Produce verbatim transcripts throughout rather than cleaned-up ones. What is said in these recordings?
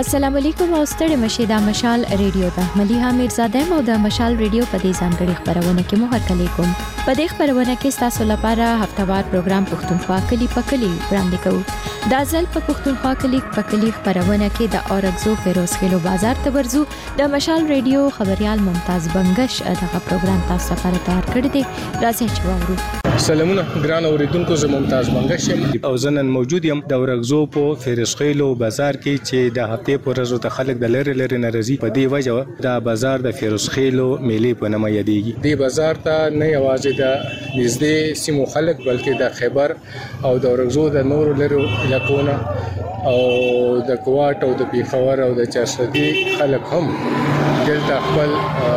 السلام علیکم او ستړي مشه د مشال ریډیو ته مليحه میرزاده مو د مشال ریډیو په دې ځانګړي خبرونه کې مو هرکلی کوم. په دې خبرونه کې تاسو لپاره هفتهوار پروګرام پښتونخوا کلی په کلی وړاندې کوو. د ځل په پښتونخوا کلی په کلی خبرونه کې د اورګزو فیروز خیلو بازار ته ورزو. د مشال ریډیو خبريال ممتاز بنگش دغه پروګرام تاسو لپاره تیار کړی دی. راځئ چې واورو. سلامونه ګران اوریدونکو، زه ممتاز بنگش یم او زه نن موجود یم د اورګزو په فیروز خیلو بازار کې چې د هفته په ورځو ته خلک د لری لری ناراضي په دې وجه د بازار د فیروز خیلو میلې په نامه یادېږي. دې بازار ته نه یوازې د نږدې سیمو خلک بلکې د خیبر او د اورګزو د نورو لرو علاقونو او د کوټ او د پیښور او د چارسدي خلک هم دلته خپل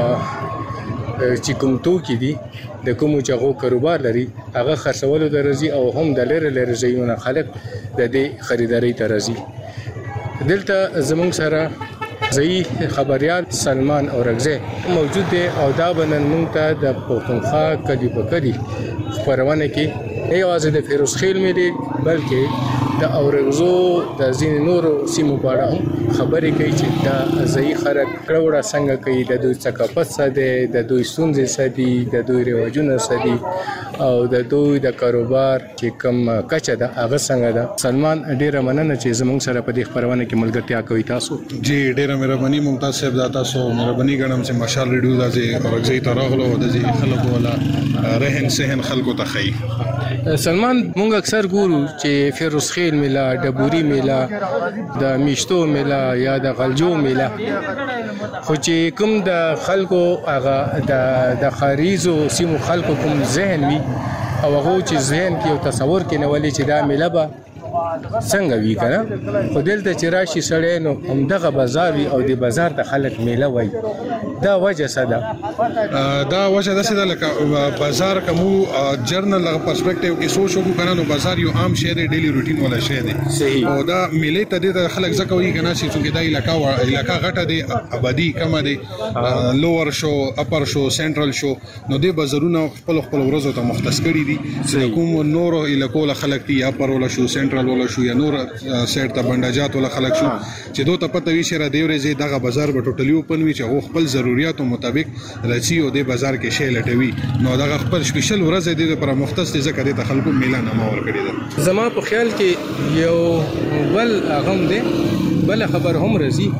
چې کوم توکي دي د کومو چغو کاروبار لري هغه خرڅولو درځي او هم د لری لری ځایونو خلک د دې خریداري ترځي. دلته زموږ سره ځای خبريال سلمان اورګزی موجود دی او دا بنن مونږ ته د پښتونخوا کلی په کلی خبرونه کې نه یوازې د فیروز خیل مې بلکې د اورګزو د ځین نورو سیمو په اړه هم خبرې کوي چې دا ځای خلک کړوړه څنګه کوي، د دوی ثقافت څه دی، د دوی ستونزې څه دي، د دوی رواجونه څه دي او د دوی د کاروبار چې کوم کچه ده هغه څنګه ده. سلمان ډیره مننه چې زموږ سره په دې خبرونه کې ملګرتیا کوي. تاسو جی ډیره مهرباني ممتاز صاحب، دا تاسو مهرباني ګڼم چې مشال ریډیو د اورګزی ته راغلو او د خلکو ولا رهن سهن خلکو ته خي. سلمان مونږ اکثر ګورو چې فیروز خیل میله، ډبوري میله، د میشتو میله یا د غلجو میله، خو چې کوم د خلکو هغه د د خاریزو سیمو خلکو کوم ذهن وي او هغه چې ذهن کې یو تصور کې نه ولې چې دا میله به څنګه وی کنه، خو دلته چې راشي سړی نو همدغه بازار وي او د بازار ته خلک میله وایي. دا وجه څه ده؟ دا وجه دا څه ده لکه بازار کومو جرنل پرسپیکټیو کې سوچ وکړو کنه، نو بازار یو عام شی دی، ډیلی روټین ولا شی دی. صحیح. او دا میلې ته د خلک ځکه وایي کنه چې دا علاقہ علاقہ غټه دی، آبادی کم دی، لوور شو، اپر شو، سنټرل شو، نو د بازارونو خپل خپل ورځو ته مختص کړي دي. کوم نور علاقو له خلک دی، اپر ولا شو، سنټرل ولا شو یا نور سیټ ته بنداجات ولا خلک شو چې دوی ته پته وی شره دی ورځي دغه بازار به ټوټلی اوپن وي چې هغه خپل ضرورتو مطابق راځي او د بازار کې شی لټوي. نو دغه خپل سپیشل ورځ دی لپاره مختص دي ځکه د خلکو میله نه مور کړی ده. زما په خیال کې یو بل اغم دی بل خبر هم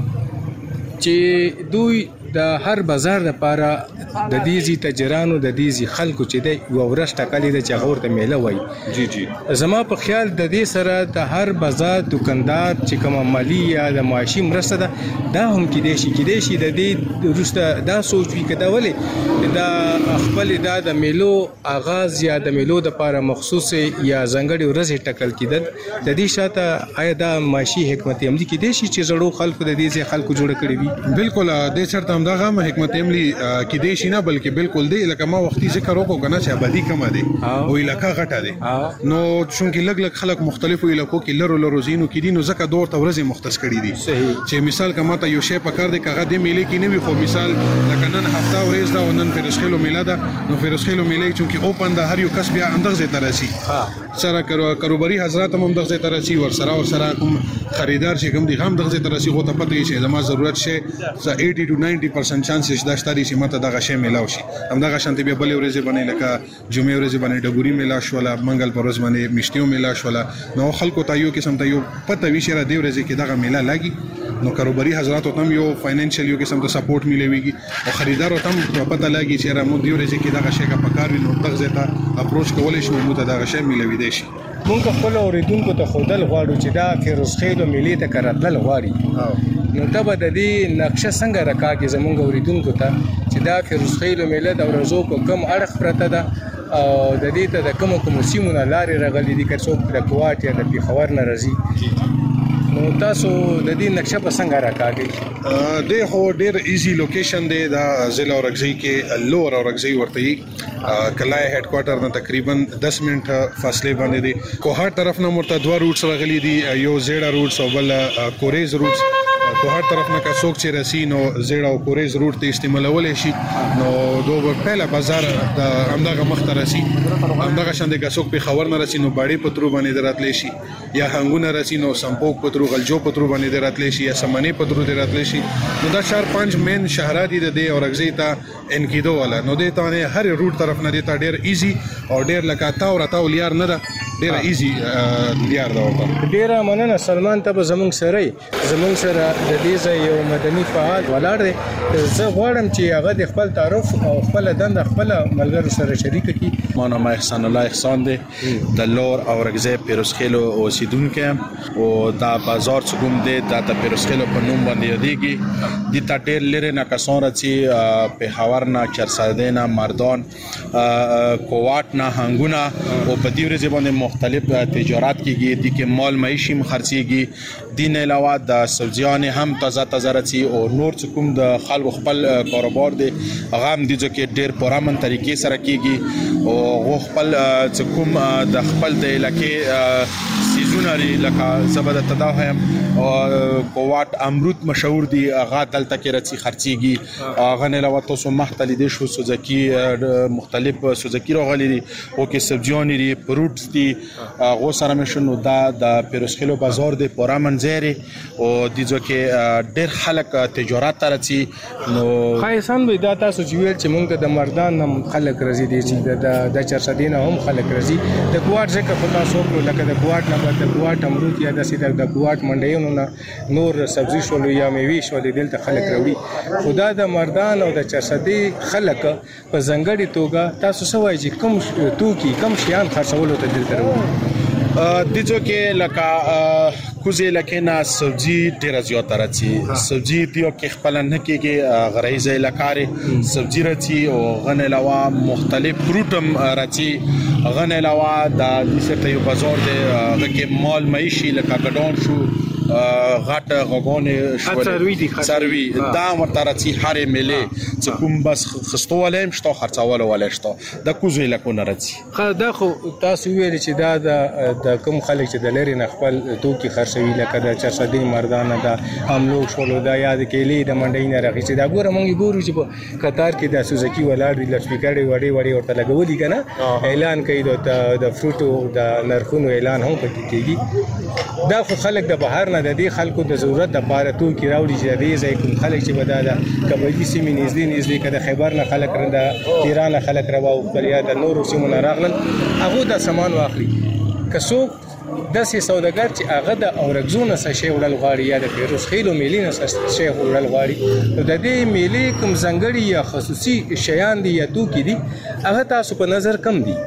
راځي چې دوی د هر بازار لپاره د دیزي تجرانو د دیزي خلکو چې دی یو ورځ ټاکلې ده چې هغه ته میله وایي. جی جی زما په خیال د دې سره د هر بازار دکاندار چې کومه مالی یا د معاشي مرسته ده دا هم کېدای شي کېدای شي د دې وروسته دا سوچ وي که دا ولې دا خپل دا د میلو آغاز یا د میلو دپاره مخصوص یا ځانګړې ورځې ټاکل کېدل د دې شاته آیا دا معاشي حکمت عملي کېدای شي چې زړو خلکو د دې ځای خلکو جوړه کړې وي؟ بالکل د چرته همدغه حکمت عملي کېدای شي نه، بلکې بالکل دی لکه ما وختي ذکر وکړو کنه چې آبادی کمه دی او علاقہ غټه دی، نو چونکې لګ لګ خلک مختلفو علاقو کې لرو لرو زینو کې دي، نو ځکه دور ته ورځې مختص کړي دي. صحیح. چې مثال کما ته یو شی پکار دی کغه د میلې کې نه وي، خو مثال لکه نن هفته ورځ دا نن فیروز خیلو میله ده، نو فیروز خیلو میله چونکې اوپن ده، هر یو کس بیا اندغه ځای ته راسي سره کاروباري حضرات هم اندغه ځای ته راسي، ور سره ور سره کوم خریدار چې کوم دي هم دغه ځای ته راسي، خو ته پته یې چې زما ضرورت شي eighty to ninety percent چانسز دا شته چې ماته دغه شی میلاو شي. همدغه شانتي بیا بلې ورځې باندې لکه جمعې ورځې باندې ډبوري میلا شوله، منګل پر ورځ باندې میشتیو میلا شوله، نو خلکو ته یو قسم ته یو پته وي چې را دی ورځې کې دغه میلا لاګي، نو کاروباري حضرات ته هم یو فاینانشل یو قسم ته سپورټ ملويږي او خریدار ته هم پته لاګي چې را مو دی ورځې کې دغه شی کا پکار وي، نو دغه ځای اپروچ کولای شو مو ته دغه شی ملوي دی شي. مونږ خپل اوریدونکو ته خودل غواړو چې دا فیروز خیلو میلې ته کراتل غواړي، نو ته به د دې نقشه څنګه راکاږي زمونږ اوریدونکو ته چې دا فیروز خیلو میله د ورځو په کم اړخ پرته ده او د دې ته د کومو کومو سیمو نه لارې راغلي دي که څوک د کوټ یا د پیښور نه راځي، نو تاسو د دې نقشه په څنګه راکاږي؟ د خو ډیر ایزی لوکیشن دی دا ضلع اورګزی کې لوور اورګزی ورته کلای هډ کوارټر نه تقریبا دس منټه فاصله باندې دی. کوهاټ طرف نه مرته دوه روټس راغلي دي، یو زیړه روټس او بل کوریز روټس. خو هر طرف نه که څوک چې رسی نو زیړ او کوریز روټ ته استعمالولی شي نو دو به پهله بازار د همدغه مخ ته رسی همدغه شان دی که څوک پېښور نه رسی نو باړې په ترو باندې د راتلی شي یا هنګونه رسی نو سمپوک په ترو غلجو په ترو باندې د راتلی شي یا سمنې په ترو د راتلی شي نو دا چار پنځ مین شهرات دي د دې اورګزۍ ته انکیدو والا نو دې ته هر روټ طرف نه دې ته ډېر ایزي او ډېر لکه تاو راتاو لیار نه ده ډېره ایزي لیار ده ورته ډېره مننه سلمان ته به زموږ سره زموږ سره د دې ځای یو مدني فعال ولاړ دی زه غواړم چې هغه د خپل تعارف او خپله دنده خپله ملګرو سره شریکه کړي. ما نام احسان الله احسان دی د لور اورګزۍ پیروزخیلو اوسیدونکی یم او دا بازار چې کوم دی دا د پیروزخیلو په نوم باندې یادېږي. دلته ډېر لرې نه کسان راځي پېښور نه چرسدې نه مردان کوواټ نه هنګونه او په دې ورځې باندې مختلف تجارت کېږي دي کې مال معیشي هم خرڅېږي دین علاوه د سبزیانې هم تازه تازه راځي او نور چې کوم د خلکو خپل کاروبار دی هغه هم دي چې ډېر په امن طریقې سره کېږي او هغه خپل چې کوم د خپل د علاقې سیزونه لري لکه زه به درته دا وایم کوواټ امرود مشهور دي هغه دلته کې راځي خرڅېږي هغه نه علاوه تاسو مخته لیدی شو سوزکي مختلف سوزکي راغلي دي او کې سبزیانې دي فروټس دي هغو سره مې شنو دا د پیروزخیلو بازار دی په امن ځای دی او دې ځای کې ډېر خلک تجارت ته راځي نو ښه احسان بھائی دا تاسو چې ویل چې موږ ته د مردان نه خلک راځي دي چې د چرسدې نه هم خلک راځي د کوواټ ځکه خو تاسو وکړو لکه د کوواټ نه د کوواټ امرود یا داسې د کوواټ منډیونو نه نور سبزي شولو یا میوې شولې دلته خلک راوړي خو دا د مردان او د چرسدې خلک په ځانګړې توګه تاسو څه وایي چې کوم توکي کوم شیان خرڅولو ته دلته راوړي؟ د جو کې لکه کوزه لکه نه سبزی ډیره زیاته راځي سبزی دیو کې خپل نه کېږي غریزه لکاري سبزی راځي او غن علاوه مختلف فروټم راځي غن علاوه د دې یو بازار دی هغه کې مال معیشي لکه ګډون شو غټ غوګونه شو سروي دي سروي دا ورته راځي هرې ملي چې کوم بس خستو ولیم شته خرڅول ولې شته د کوزه لکونه راځي خا دا خو تاسو ویل چې دا د د کوم خلک چې د لری نه خپل توکي خرڅوي لکه د چرسدې مردانه دا املو شولو دا یاد کېلې د منډۍ نه راغی دا ګوره مونږ ګورو چې په قطار کې د سوزکی ولاړ دي لسپیکر وړي وړي ورته لګولي کنه اعلان کوي د فروټو د نرخونو اعلان هم پکې کېږي دا خو خلک د بهر نه د دې خلکو د ضرورت د لپاره توکي راوړي چې دې ځای کوم خلک چې ودا د کبدي سیمې نږدې نږدې کده خیبر نه خلک رنده ایران خلک راو بل یا د نورو سیمو نه راغلل هغه د سامان واخلي که څوک داسې سوداګر چې هغه د اورګزو نه څه شی وړل غواړي یا د پیروزخیلو میلې نه څه شی وړل غواړي نو د دې میلې کوم ځانګړي یا خصوصي شیان دي یا توکي دي هغه تاسو په نظر کم دي؟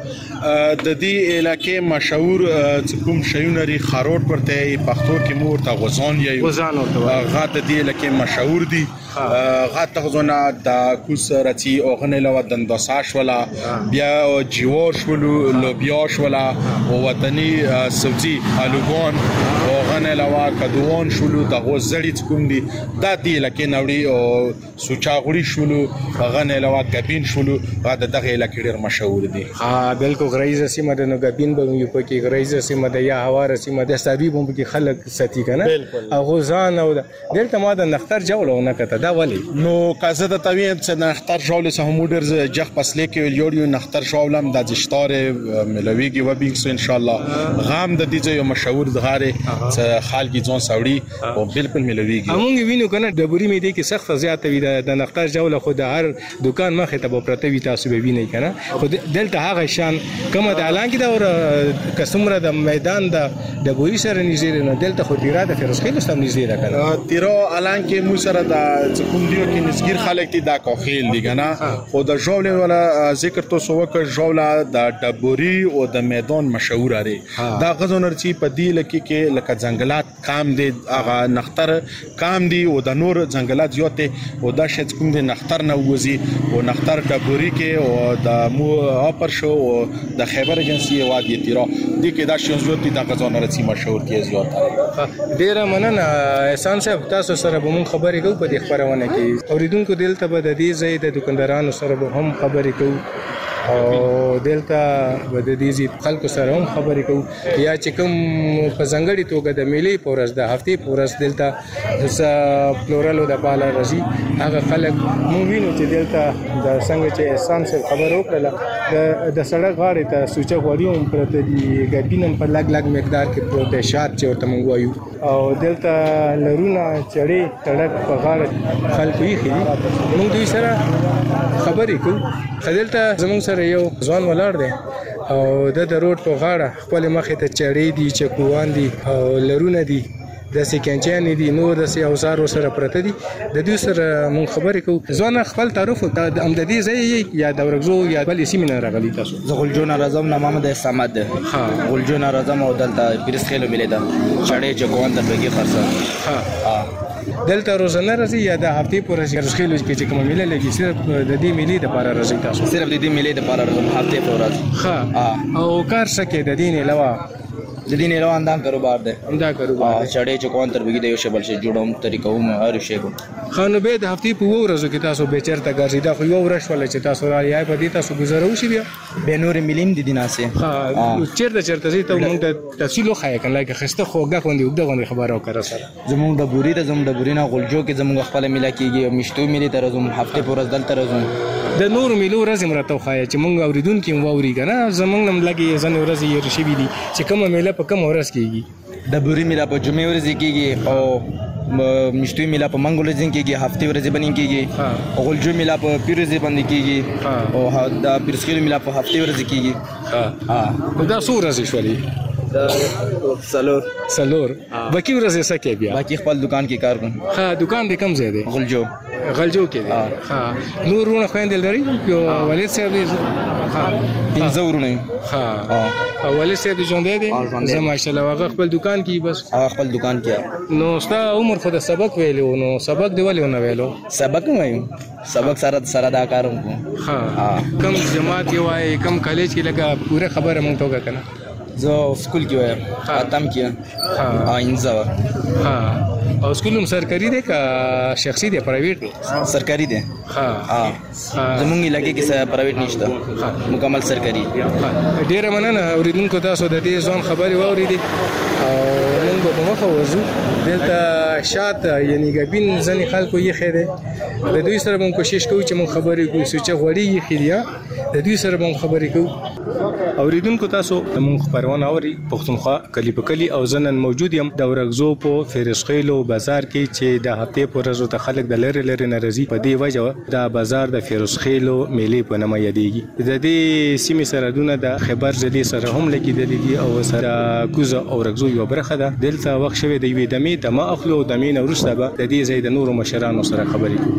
د دې علاقې مشهور چې کوم شیونه لري خاروټ ورته پښتو کې مور ته غوزان یا غوزان ورته هغه د دې علاقې مشهور دي هغه ته غوزونه د کوس راځي او غنه لو دنداسا شولا بیا جیور شولو لوبیا شولا او وطني سبزي الوګون او غنه لو کدوون شولو د غوزړی کوم دي دا دې علاقې نوړي او سوچاغوري شولو غنه لو کبین شولو دا دغه علاقې ډېر مشهور دي. ها بالکل غریزه سیمه د نوګبین به یو پکې غریزه سیمه د یا هواره سیمه د ساروي بم کې خلک ساتي کنه او غوزان او دلته ما د نختر جوړونه کته دا ولی نو کازه د توین چې نختر جوړ سه همودر جخ پسلې کې یو نختر جوړم د جشتار ملويږي و بینګ سو ان شاء الله غام د دې یو مشهور دغاره چې خالګي ځون ساوړي او بالکل ملويږي موږ وینو کنه د بوري مې دې کې سخت زیات وي د نختر جوړه خو د هر دکان مخه ته پرته وي تاسو به وینئ کنه خو دلته هغه شان کومه د اعلان کې دا ور کسمره د میدان د د بوري سره نږدې نه دلته خو ډیره د فیروزخیل سم نږدې ده کنه تیرو اعلان کې مو سره د کوم دیو کې نسګیر خلک دي دا کوخیل دي کنه خو د ژولې ولا ذکر تو سو وک ژولا د دبوري او د میدان مشهور لري دا غزونر چې په دی لکه کې لکه ځنګلات کام دي هغه نختر کام دي او د نور ځنګلات زیاته او دا شت کوم دي نختر نه وځي او نختر دبوري کې او د مو اپر شو او د خیبر ایجنسی وادي تیرا دي کې دا شون زیات د غزونر چې مشهور دي زیات ډیر مننه احسان صاحب تاسو سره به مون خبرې کوو په دې خبرونه کې اوریدونکو دلته به د دې ځای د دکاندارانو سره به هم خبرې کوو او دلته به د دې ضد خلکو سره هم خبرې کوو یا چې کوم په ځانګړې توګه د میلې په ورځ د هفتې په ورځ دلته د پلورلو د پاله راځي هغه خلک موږ وینو چې دلته د څنګه چې احسان صاحب خبر وکړله د د سړک غاړې ته سوچه غوړي هم پرته دي ګرګین هم په لږ لږ مقدار کې پروت دی شات چې ورته موږ وایو او دلته لرونه چړې سړک په غاړه خلکو ایښي دي موږ دوی سره خبرې کوو دلته زموږ سره یو ځوان ولاړ دی او د د روډ په غاړه خپل مخې ته چړې دي چکوان دي او لرونه دي داسې کینچانې دي نور داسې اوزار سره پرته دي د دوی سره مونږ خبرې کوو ځوان خپل تعارف هم د دې ځای یا د ورغزو یا بلې سیمې نه راغلي تاسو زه غلجو نه راځم نام محمد احمد ده ها غلجو نه راځم او دلته پیرسخیلو ملي ده چړې چکوان ته بګي خرڅه ها دلته روزانه راځي یا د هفتې پورې پیرسخیلو کې چې کومه ملي لګي صرف د دې ملي د لپاره راځي تاسو صرف د دې ملي د لپاره راځم هفتې پورې راځي ها او کار سکه د دین علاوه د دین علاوه اندام کاروبار ده همدا کاروبار چړې چکوان تر بګي د یو شبل شي جوړوم طریقو مې هر شی کو خانو به د هفتې په ورځو کې تاسو به چیرته ګرځي دا خو یو ورځ ولا چې تاسو را یا په دې تاسو گزارو شي بیا به نور ملیم د دیناسه ها چیرته چیرته زی ته مونږ ته تفصیل خو کنه لکه خسته خوګه خوندې وګړه غونډه خبرو کړه سره زمونږ د بوري د زمونږ د بورینه غلجو کې زمونږ خپل ملا کېږي مشتو ملي تر زموږ هفته پر ورځ دلته راځو د نور ملو ورځ مرته خو چې مونږ اوریدونکو ووري کنه زمونږ نم لګي ځنه ورځ یې رشي دي چې کومه میله په کوم ورځ کېږي د بوري میله په جمعې ورځ کېږي او مشتوی میله په منګل ورځ کېږي هفته ورځ باندې کېږي او غلجو میله په پیر ورځ باندې کېږي او د پیرسخیلو میله په هفته ورځ کېږي ها ها دا څو ورځې شولې دا سلور سلور باقي ورځې سکه بیا باقي خپل دکان کې کار کوم ها دکان دې کم ځای دی غلجو غلجو کې دی ها نور ورونه خويندل لري یو والد صاحب دې ها پنځه ورونه ها او والد صاحب دې ژوند دی زه ماشاءالله هغه خپل دکان کې بس هغه خپل دکان کې نو ستا عمر خو د سبق ویلو نو سبق دی ولې نه ویلو سبق نه وایم سبق سره سره دا کاروم ها کم جماعت یې وای کم کالج کې لګه پوره خبره مونږ ته وکړه زه سکول کې وایم ختم کې ها انځه ها او سکول هم سرکاري دی که شخصي دی پرایویټ دی سرکاري دی ها زمونږ علاقې کې پرایویټ نشته مکمل سرکاري ډیره مننه اوریدونکو تاسو د دې ځوان خبرې واورېدې او موږ به مخه ورځو دلته شات یعنی ګبین ځنې خلکو یې خېده د دوی سره موږ کوشش کوو چې موږ خبرې کوو چې غوړي یې خېدیا د دوی سره موږ خبرې کوو اوریدونکو تاسو موږ خبرونه اوري پښتونخوا کلی په کلی او زنن موجود یم د ورغزو په فیرسخیلو بازار کې چې د هفته پر ورځ ته خلک د لری لری ناراضي په دی وجه د بازار د فیرسخیلو میلې په نامه یادېږي د دې سیمې سره دونه د خبر زدي سره هم لګیدلې دي او سره کوزه او ورغزو یو برخه ده دلته وخت شوی د وی دمه د ما اخلو د مين ورسته به د دې زید نور مشرانو سره خبرې کوي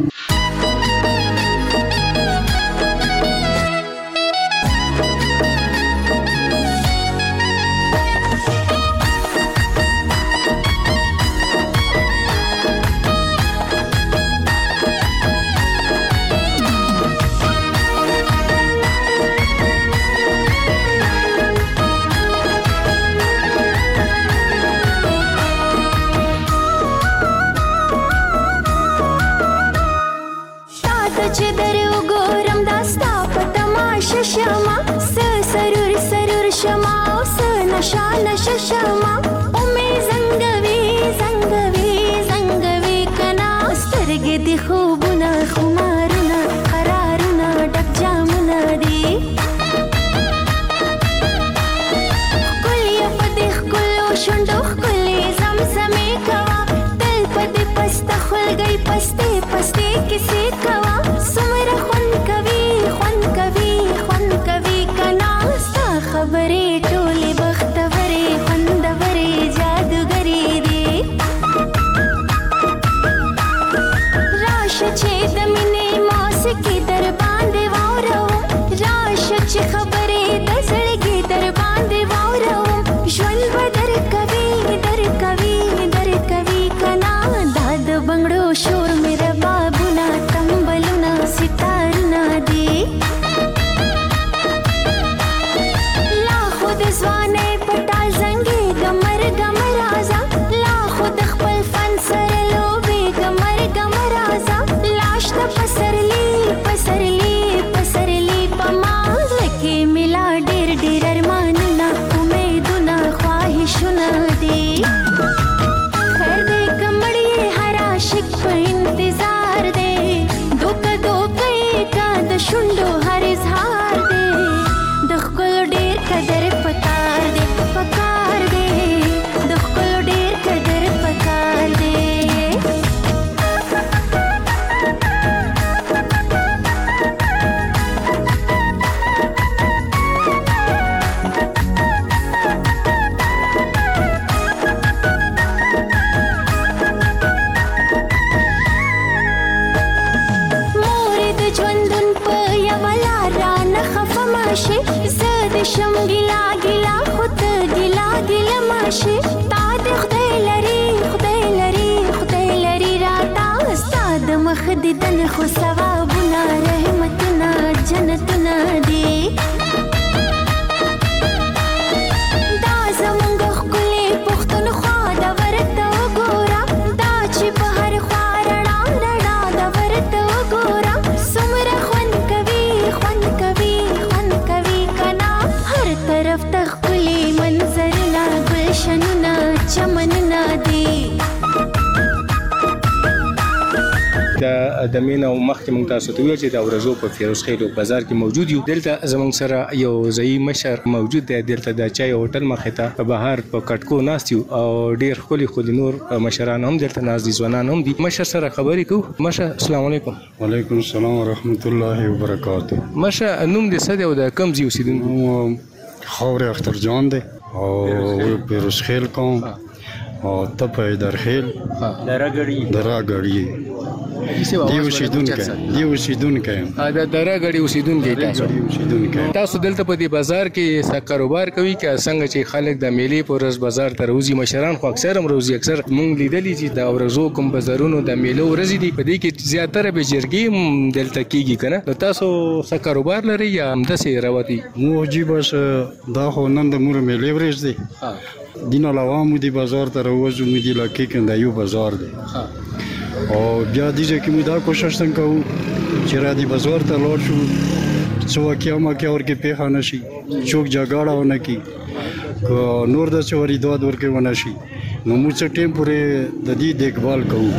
शोर मेरा बाबू ना तंबल ماشه زد شم ګلا ګلا خود ګلا ګلا ماشه تا د خدای لري خدای لري خدای لري راتا استاد مخ دې دن خو ثوابونه رحمتونه جنتونه دي دا زمونږ ښکلې پښتونخوا د ورته وګوره دا چې په هر خوا رڼا رڼا د ورته وګوره څومره خوند کوي خوند کوي خوند کوي کنا هر طرف ته ښکلې منظرونه ګلشنونه چمنونه دي د مینه او مخکې موږ تاسو ته ویل چې د اورزو په فیروز خیل بازار کې موجود یو دلته زمونږ سره یو ځای مشر موجود دی دلته د چای هوټل مخې ته په بهر په کټکو ناست یو او ډیر ښکلي ښکلي نور مشران هم دلته ناست دي ځوانان هم دي مشر سره خبرې کوو مشر السلام علیکم وعلیکم السلام ورحمت الله وبرکاته مشر نوم دې څه دی او د کوم ځای اوسېدونکی خاورې اختر جان دی او فیروز خیل کوم او ته په درخیل دراګړی دراګړی دی اوسیدونکو دی اوسیدونکو دا دراګړی اوسیدونکو تاسو اوسیدونکو تاسو دلته په دې بازار کې څه کاروبار کوي که څنګه چې خلک د میلې په ورځ بازار ته روزي مشران خو اکثر هم روزي اکثر مونږ لیدلې چې د ورځو کوم بازارونو د میلې ورځې دي په دې کې زیاتره به جرګې دلته کیږي کنه نو تاسو څه کاروبار لري یا همداسې رواتي موجي بس دا خو نن د مور میلې ورځ دی دین علاوه مو دی بازار ته راوځو مو دی لکه کنده یو بازار دی او بیا دیږي چې موږ دا کوشش څنګه کوو چې را دي بازار ته لاړ شو څو کې ما کې اور کې پیښه نشي چوک جګړه ونه کی نور د چوري دوه ورکه ونه شي نو موږ څه ټیم پورې د دې دیکھبال کوو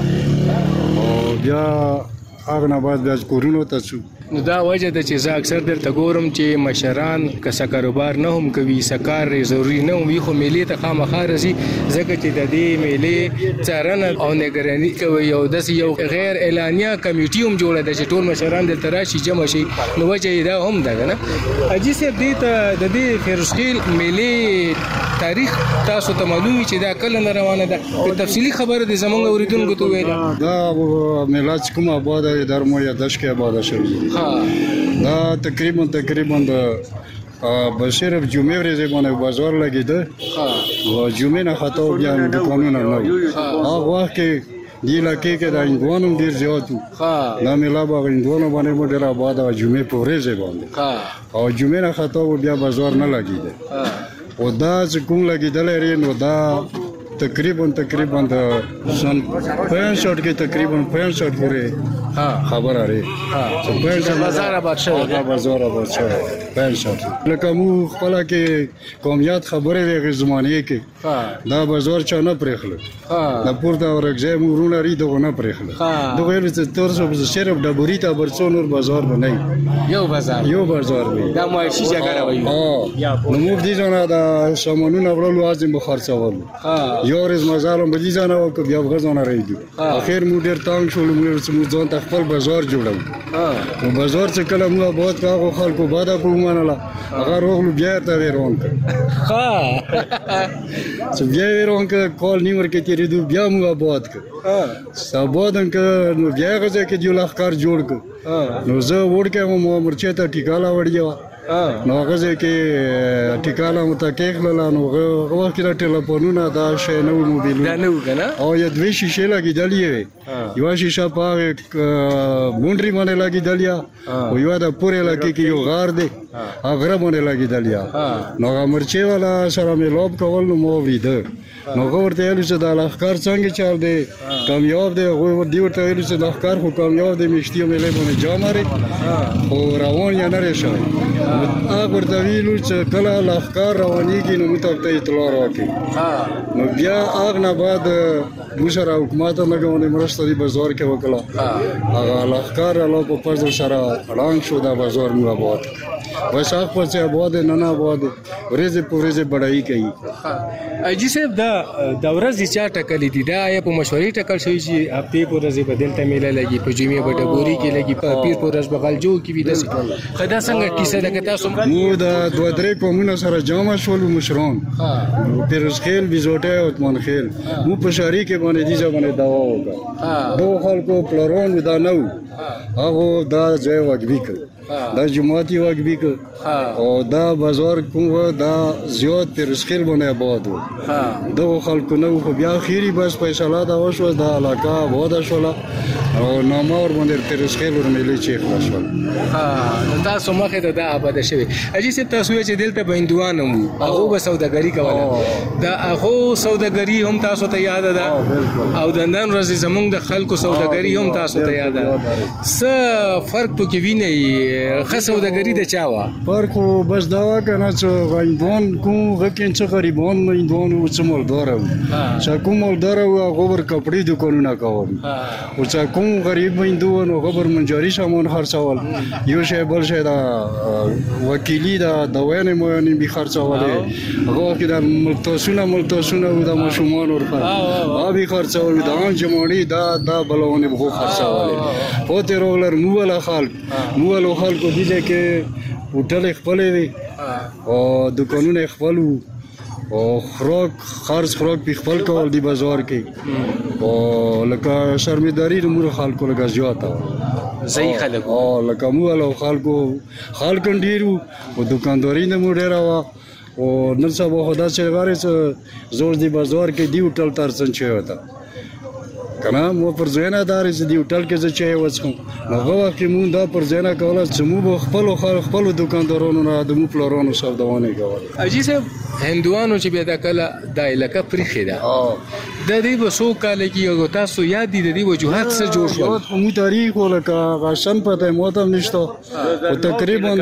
او بیا هغه نه بعد بیا کورونو ته څو نو دا وجه ده چې زه اکثر درته ګورم چې مشران که څه کاروبار نه هم کوي څه کار ضروري نه وي خو میلې ته خامخا راځي ځکه چې د دې میلې څارنه او نګراني کوي او داسې یو غیر اعلانیه کمیټي هم جوړه ده چې ټول مشران دلته راشي جمع شي نو وجه یې دا هم ده که نه حاجي صاحب دې ته د دې فیروز خیل میلې تاریخ تاسو ته معلوم وي چې دا کله نه روانه ده په تفصیلي خبره دې زموږ اورېدونکو ته وویله دا میله چې کومه آباده یې درمو یا دشت کې آباده شوې دا تقریبا تقریبا د بشیر جمعې ورځې باندې بازار لګیده او جمعې نه خاطر بیا دکانونه نه هغه وخت کې دی لکه کې د انګوانو ډیر زیات دا میله باغ انګوانو باندې مو ډیر آباد او جمعې په ورځې باندې او جمعې نه خاطر بیا بازار نه لګیده او دا چې کوم لګیدل لري نو دا تقریبا تقریبا د سن پنځه کې تقریبا پنځه پورې خبر لري چې پنځه بازار آباد شوی دا بازار آباد شوی پنځه لکه مو خپل کې قومیت خبره وي زمانه کې دا بازار چا نه پرېخل دا پورته ورګځه مو رونه ری دغه نه پرېخل دا ویل چې تر څو شرف د بوریتا برڅو نور بازار بنای یو بازار یو بازار وي دا مو شي جګړه وي نو مو دې ځنه دا سامانونه ورلو ازم بخرڅول یو ورځ مزالم بدی ځنه او بیا غزونه راځي اخر مو ډیر تانګ شول مو ځون ته خپل بازار جوړو او بازار څخه کله مو آباد کاغو خلکو بادا کومانه هغه روغلو بیا ته ورون ها چې بیا ورون کال نیمر کې تیرې دو بیا مو آباد ک آبادن ک نو بیا غځه کې جو لخر جوړ ک نو زه ورکه مو مرچه ته ټیکاله وړیا نو هغه کې ټیکاله متکیخله نو هغه وخت کې ټلیفونونه دا شی نو موبایل دا نو کنه او یا دوی شیشه لګیدلې یو شیشه په بونډري باندې لګیدلیا او یو دا پورې لګی کې یو غار دی هغه باندې لګیدلیا نو هغه مرچه والا سره مې لوب کول نو مو ویده نو ورته ویل چې دا لخر څنګه چل دی کامیاب دی هغه ور دی ورته ویل چې لخر خو کامیاب دی مشتي مې له باندې جامره او روان یا نه راشي هغه ورته ویل چې کله لخر رواني کې نو متوقع اطلاع راکې نو بیا هغه نه بعد مشر حکومت لګونې مرسته دی بازار کې وکړه هغه لخر له په پرځ سره اړان شو دا بازار مو آباد بس هغه په څه آباد نه نه آباد ورځې په ورځې بډای کوي اجي صاحب دا د ورځې چا ټکلې دي دا یا په مشورې ټکل شوی چې هفته په ورځې بدلته میله لګي په جمعې په ډبوري کې لګي په پیر په ورځ بغل جو کې وي داسې خدا څنګه کیسه ده که تاسو مو دا دوه درې قومونه سره جامع شول مشران پیروز خیل بیزوټه او عثمان خیل مو په شهري کې باندې دي ځبانه داوا وکړه دوه خلکو پلرون دا نو هغه دا ځای واجبې کړ دا جماعتي واجبې کړ او دا بازار کوم دا زیات پرسخیل باندې آباد و دغه خلکو نو خو بیا خیری بس فیصله دا وشو دا علاقه آباد شوله او نامور باندې پرسخیل ورملي چې خلاص شول. ها تاسو مخه ته دا آباد شوی اجي سي تاسو چې دلته بندوان هم هغه به سوداګری کوله دا هغه سوداګری هم تاسو ته یاد ده او د نن ورځې زمونږ د خلکو سوداګری هم تاسو ته یاد ده څه فرق پکې ویني خاص سوداګری د چاوا فرق بس دا کنه چې غیندون کوم غکین چې غریبان غیندون او چې مالدار او چې کوم مالدار او غوبر کپڑے دکانونه کول او چې کوم غریب غیندون او غوبر منجاري سامان خرڅول یو شی بل شی دا وکیلی دا دوانه مو نه به خرڅول هغه کې د ملتاسونه ملتاسونه او د مشومان ورپر ابي خرڅول دا جمعونی دا دا بلونه به خرڅول پوتې رولر مولا خلک مولا خلکو دي چې هوټل خپل دي او دکانونه خپل او خوراک خرڅ خوراک په خپل کول دی بازار کې او لکه شرمېداري د مور خلکو لکه زیاته زئی خلک او لکه مولا خلکو خلک ډیرو او دکانداري نه مو ډیره وا او نن سبا خدا چې غاره زور دی بازار کې دی هوټل ترڅن چي وتا کنه مو پر ځینه داري چې دی هوټل کې ځای چي وڅکم هغه وخت مون دا پر ځینه کوله چې مو خپل خپل دکاندارونو نه د مو پلارونو سوداونه کوله. اجي صاحب هندوانو چې بیا د کله د علاقه پرخې ده د دې وسو کال کې یو تاسو یاد دي د دې وجوهات څخه جوړ شو مو تاریخ ولکه غشن پته مو ته نشته او تقریبا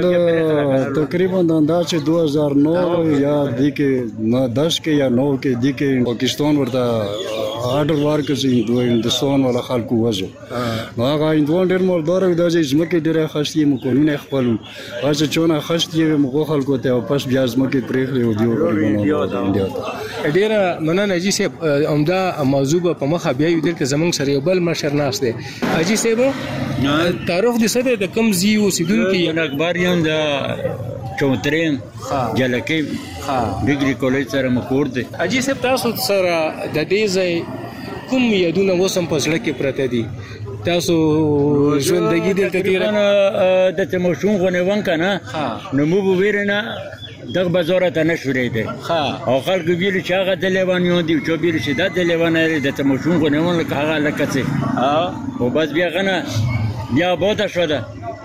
تقریبا د انداز دو هزار نو یا د کې دس کې یا نو کې د کې پاکستان ورته آرډر ورکړي دوی هندوستان ولا خلکو وځو هغه هندوان ډېر مالدار او د ځمکې ډېر خشتي مو کولونه خپل واځه چونه خشتي مو خلکو ته واپس بیا ځمکې پرېخلي او دیو ډېر مننه اجي صاحب عمده موضوع په مخه بیا یو دلته زمونږ سره یو بل مشر ناس دی اجي صاحب تعارف دې څه د کم زی اوسیدونکو اخباریان د چوترین جلکې ډیګري کالج سره مکور دي اجي صاحب تاسو سره د دې ځای کوم یادونه وسم په سړک کې پراته دي تاسو ژوندګي دلته تیر نه د تمشون غونه ون کنه نو مو ویرنه دغه بازار ته نشورې دي او خلک ویل چې هغه د لیوانیو دي چې ویل چې د لیوانه د تمشون غونه ون لکه هغه لکه څه او بس بیا غنه بیا بوته شو ده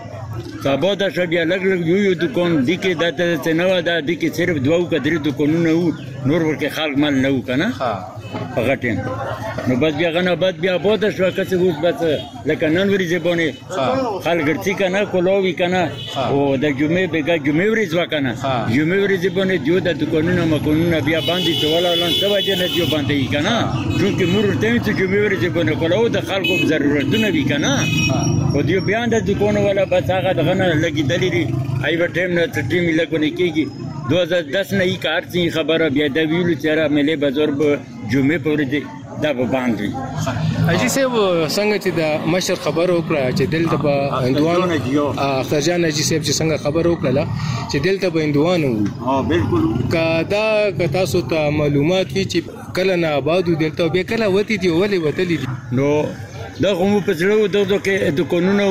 کابو دا شو بیا لګ لګ یو یو دکان دي کې د ته نو دا دي کې صرف دوه کډری دکانونه وو نور ورکه خلک مال نه و کنه هغه ټیم نو بس بیا غنه بعد بیا بوته شو کڅ وو بس لکه نن ورې زبونه خلک ګرځي کنه کولوي کنه او د جمعې بیګه جمعې ورې ځوا کنه جمعې ورې زبونه دیو د دکانونه مکونونه بیا باندې چولا لن سبا جن دیو باندې کنه چې مور ته چې جمعې ورې زبونه کولو د خلکو ضرورتونه وی کنه او دیو بیا د دکان ولا بس هغه دغه لګي دلیری ایو ټیم نه ټیم لګونه کیږي دو هزار دس نه یې کار څنګه خبره بیا د ویلو چیرې ملي بازار په جمعې په ورځ دا به باندې اجي صاحب څنګه چې د مشر خبر وکړه چې دلته به هندوان اختر جان اجي صاحب چې څنګه خبر وکړه چې دلته به هندوان وو ها بالکل کدا کتا سو ته معلومات کی چې کله نه آباد دلته به کله وتی دی ولې وتلی دي نو دا کوم په څلو دغه کې د قانونو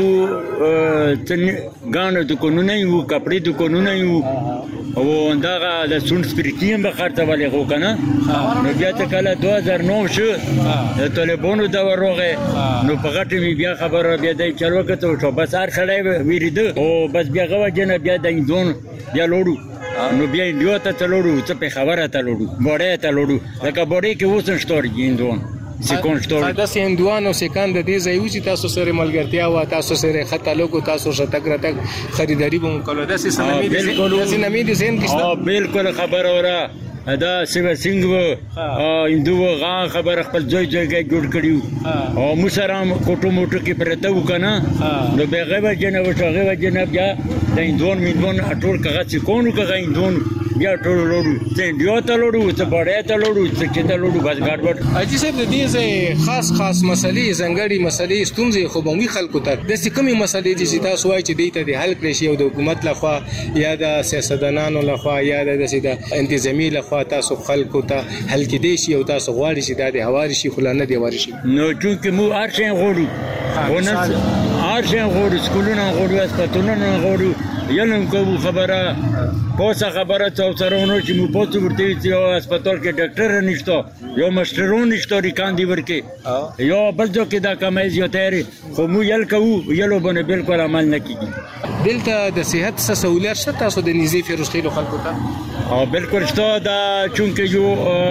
غانو د قانونو یو کپڑے د قانونو یو او دا د سون سپریټیم به خرڅه ولې غو کنه نو بیا ته کله دو هزار نو شو د طالبانو دا وروغه نو په غټه می بیا خبره بیا د چلو کته شو بس هر سړی ویریده او بس بیا غو جن بیا د انځون بیا لوړو نو بیا یو ته تلوړو څه په خبره تلوړو بوړې تلوړو لکه بوړې کې وسن شتور یندون سکون شتور دا سیندوانو سکان د دې ځایو چې تاسو سره ملګرتیا وا تاسو سره خطا لوګو تاسو شتک راتک خریداري به کولو دا سیستم دې د سینمې دي زین کیسه اه بالکل خبر اورا دا سیو سنگ و اندو غا خبر خپل ځای ځای جوړ کړیو او مسرام کوټو موټو کې پرته وکنه نو به غو جنب شغه جنب یا د اندون میندون اټول کغه چې کونو کغه اندون بیا ټول لوړو څنګه دیو ته لوړو څه بڑے ته لوړو څه چې ته لوړو بس ګډوډ اجي صاحب د دې ځای خاص خاص مسلې زنګړي مسلې ستونزې خو به مي خلکو ته د سکمې مسلې چې تاسو وایي چې دیته د حل کړی شي او د حکومت لخوا یا د سیاستدانانو لخوا یا د سیده انتظامی لخوا تاسو خلکو ته حل کړي شي او تاسو غواړئ چې د هواري شي خلانه دی واري شي نو چې مو هر څه غوړو ونه هر هر شي غواړو سکولونه غواړو هسپتالونه غواړو علم کوو خبره پوسه خبره څو سره ونو چې مو پوسه ورته چې یو هسپتال کې ډاکټر نشته یو مشترون نشته ریکان دی ورکه یو بل ځکه کې دا کمای زیاتره خو مو یل کوو یلو باندې بالکل عمل نه کیږي دلته د صحت سہولیت شته تاسو د نيزي فیروز خیلو خلکو ته او بالکل شته دا چونکه یو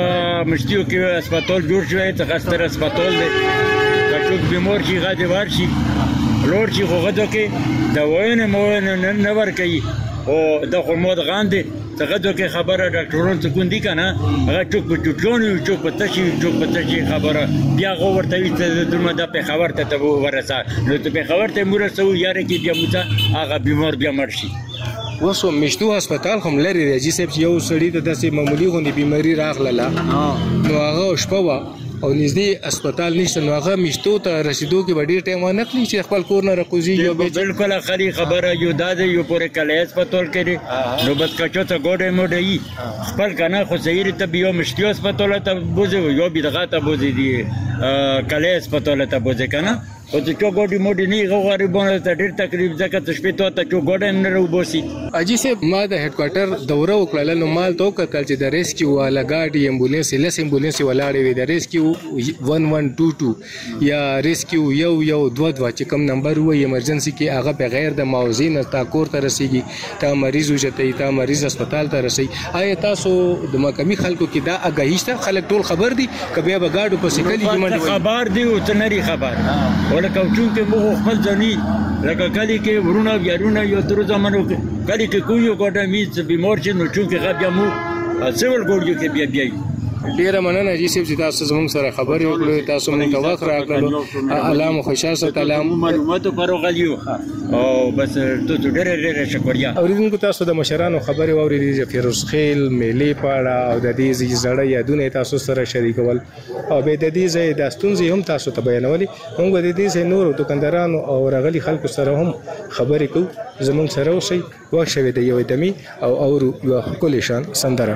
مشتیو کې هسپتال جوړ شوی ته خاصه هسپتال دی دا څوک بیمار شي غاډه ورشي لور چې خوغه کې دا وینه مو نه ور کوي او د خمود غاندې څنګه دوی خبره ډاکټرونو ته کوندي کنه هغه ټوک په ټوټونی ټوک په تشي ټوک په تشي خبره بیا غوړته وي ته دمه د په خبر ته ته ورسا نو ته په خبر ته مرسو یاره کې بیا موته هغه بیمار بیا مرشي وسو مشتو هسپتال هم لري راځي چې یو سړی ته داسې معمولی غونډې بیماری راغله نو هغه شپه او نږدې هسپتال نشته نو هغه مشتو ته رسیدو کې ډېر ټایم ونه کړی چې خپل کور نه راکوزي یو بالکل خري خبره یو داده یو پورې کله هسپتال کې نو بس کچو ته ګوډه موډه یي خپل کنه خو صحیح ته بیا مشتو هسپتال ته بوزي یو بيدغه ته بوزي دي کله هسپتال ته بوزي کنه او چې کو ګوډي موډي نه غوړبونه ته ډېر تقریبا ځکه تشبيه ته ته ګوډه نه روبوسي اجي سه ما د هډ کوارټر دوره وکړل نو مال تو کتل چې د ریسکیو والا ګاډي امبولانس لس امبولانس ولاړې وي د ریسکیو یک یک دو دو یا ریسکیو یو یو دو دو چې کوم نمبر وي ایمرجنسي کې هغه بغیر د موازین تا کور ته رسیږي تا مریض وجته تا مریض هسپتال ته رسي آیا تاسو د مقامي خلکو کې دا اگاهیشته خلک ټول خبر دي کبه به ګاډو په سکلی کې خبر دي او تنري خبر لکه چونکه مو خپل ځنی لکه کلی کې ورونه یارونه یو تر زمانو کلی کې کویو ګډه میڅ بیمار چې نو چونکه غبیا مو سیول ګوډیو کې بیا بیا ډیره مننه چې سیب تاسو زموږ سره خبرې وکړې تاسو موږ ته وخت راکړو علامه خوشاشه سلام معلومات پر غلیو او بس ته ډېر ډېر شکریا اوریدونکو تاسو د مشرانو خبرې واورېدې چې فیروز خیل میلې پاړه او د دې زړه یادونه تاسو سره شریکول او به د دې ځای د ستونزې هم تاسو ته بیانولې موږ د دې ځای نور دکاندارانو او رغلي خلکو سره هم خبرې کوو زموږ سره اوسئ وخت شوی د یو دمي او اورو یو کلی شان سندره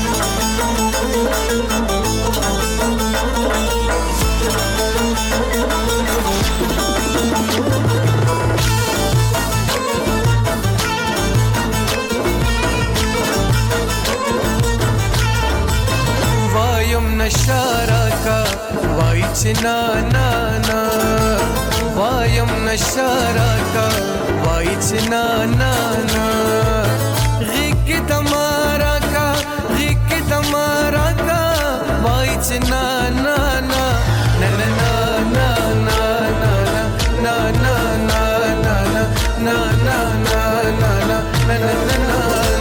نشارaka وای چې نا نا نا وایم نشارaka وای چې نا نا نا غیګ تمہارا کا غیګ تمہارا کا وای چې نا نا نا نا نا نا نا نا نا نا نا نا نا نا نا نا نا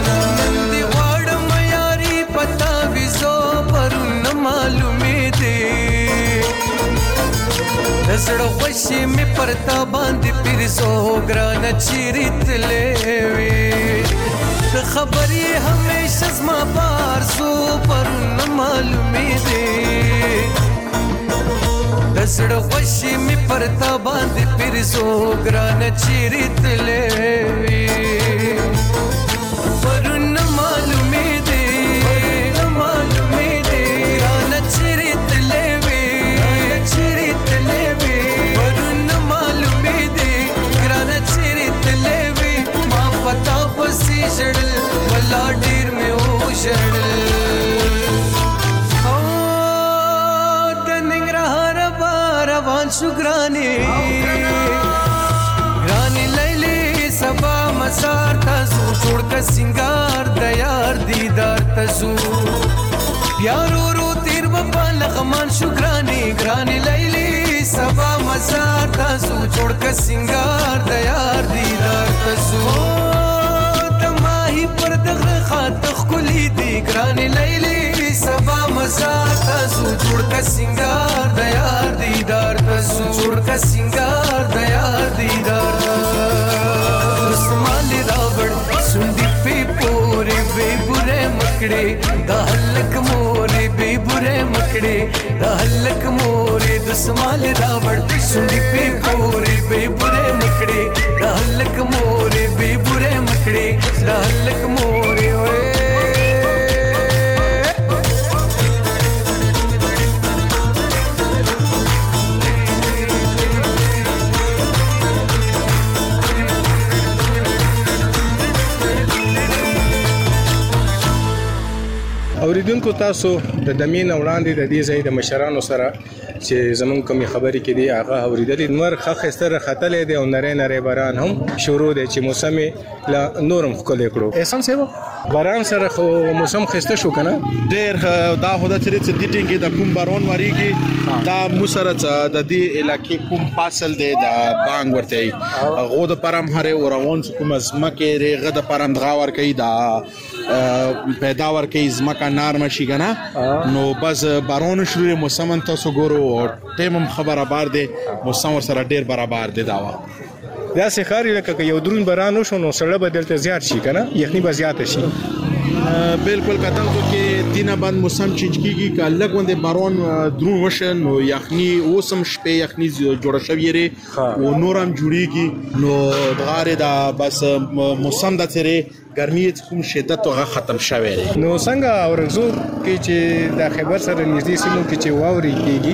زړه خوشي می پرتا باندې پیرسو ګران چیرت لوي خبري همیشه زما بار سو پر نه معلومې دي زړه خوشي می پرتا باندې پیرسو ګران چیرت لوي پر نه معلومې دي معلومې دي ګران چیرت لوي چیرت لوي پتا پسی جړل ولا ډیر مې او جړل او د ننګرهار روان شو ګراني ګراني لیلی سبا مسار تاسو جوړ ک سنگار د یار دیدار تاسو پیارو رو تیر په لغمان شو ګراني ګراني لیلی سبا مسار تاسو جوړ ک سنگار د یار دیدار تاسو پر دغه خاطخ کلی دی ګران لیلی سبا مزار تاسو جوړ ک سنگار د یار دیدار تاسو جوړ ک سنگار د یار دیدار اسمان راوړ سندې په پورې به بره مکړې د هلک مورې به بره مکړې د هلک مورې د اسمان راوړ سندې په پورې به بره مکړې د هلک مورې به بره مکړې د هلک مورې وې اوریدونکو تاسو د دمین وړاندې د دې ځای د مشرانو سره چې زمون کومې خبرې کې دی هغه اوریدلې نور خخ ستر خطلې دی او نری نری باران هم شروع دی چې موسم لا نورم خلک کړو احسان سیو باران سره خو موسم خسته شو کنه ډیر دا هدا چې د دې ټینګ د کوم بارون وریږي دا موسره د دې علاقې کوم فاصل دی د بانګ ورته غو د پرم هره ورون کوم زمکه ریغه د پرم دغاور کوي دا پیدا ور کوي زمکه نرم شي کنه نو بس بارون شروع موسم تاسو ګورو او ټیم خبره بار دی موسم ور سره ډیر برابر دی دا دا سه خاري لکه یو درون باران وشو نو سړی بدلته زیات شي کنه یخني به زیات شي بالکل کتل کو کې دینه باندې موسم چینج کیږي ک لګ باندې بارون درون وشن نو یخني اوسم شپه یخني جوړ شوی ری او نورم جوړیږي نو بغاره دا بس موسم د تیرې ګرمي کوم شدت او ختم شوی دی نو څنګه اورزو کې چې د خبر سره نږدې سیمو کې چې واوري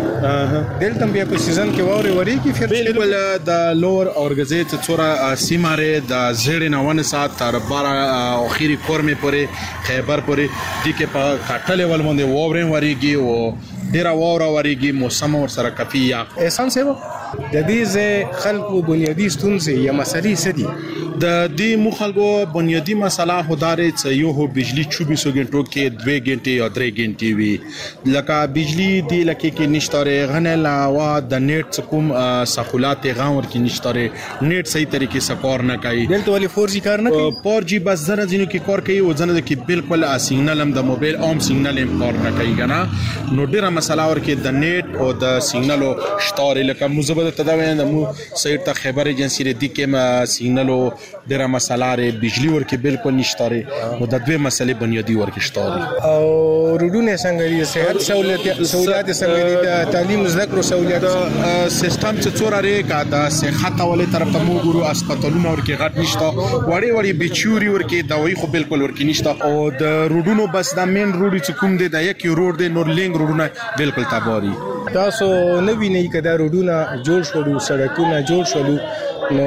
کیږي دلته بیا په سیزن کې واوري وریږي فیر بالکل د لور اورګزې ته څوره سیماره د زړې نوونه سات تر بارا اخیری کورمه پورې خیبر پورې د کې په کاټلې ول باندې واوري وریږي او ډیر واوره وریږي موسم ور سره کفي یا احسان سیو د دې خلکو بنیادی ستونزې یا مسلې سدي د دې مخالګو بنیادی مسله هداري چې یو هو بجلی چوبیس غنټو کې دوه غنټې یا درې غنټې وي لکه بجلی دی لکه کې نشتره غنه لاوا د نیټ کوم سہولات غاور کې نشتره نیټ صحیح طریقې سره کار نه کوي دلته ولې فور جی کار نه کوي فور جی بس زنه ځینو کې کار کوي او ځنه کې بالکل سیګنال هم د موبایل اوم سیګنال هم کار نه کوي کنه نو ډیره مسله ور کې د نیټ او د سیګنالو شتاره لکه مزبد تداوین د مو سایت ته خبر ایجنسی ردی کې سیګنالو ډیره مسله لري بجلی ورکه بالکل نشته نو د دوه مسلې بنیادی ورکه شته او روډونه څنګه دي صحت سہولت سہولت څنګه دي د تعلیم ذکر سہولت سیستم چې څوره لري کا د صحت ولې طرف ته مو ګورو هسپتالونه ورکه غټ نشته وړي وړي بچوري ورکه دوايي خو بالکل ورکه نشته او د روډونو بس د مین روډ چې کوم دی د یک روډ دی نور لینګ روډونه بالکل تاباري تاسو نو وینئ کدا روډونه جوړ شول سړکونه جوړ شول نو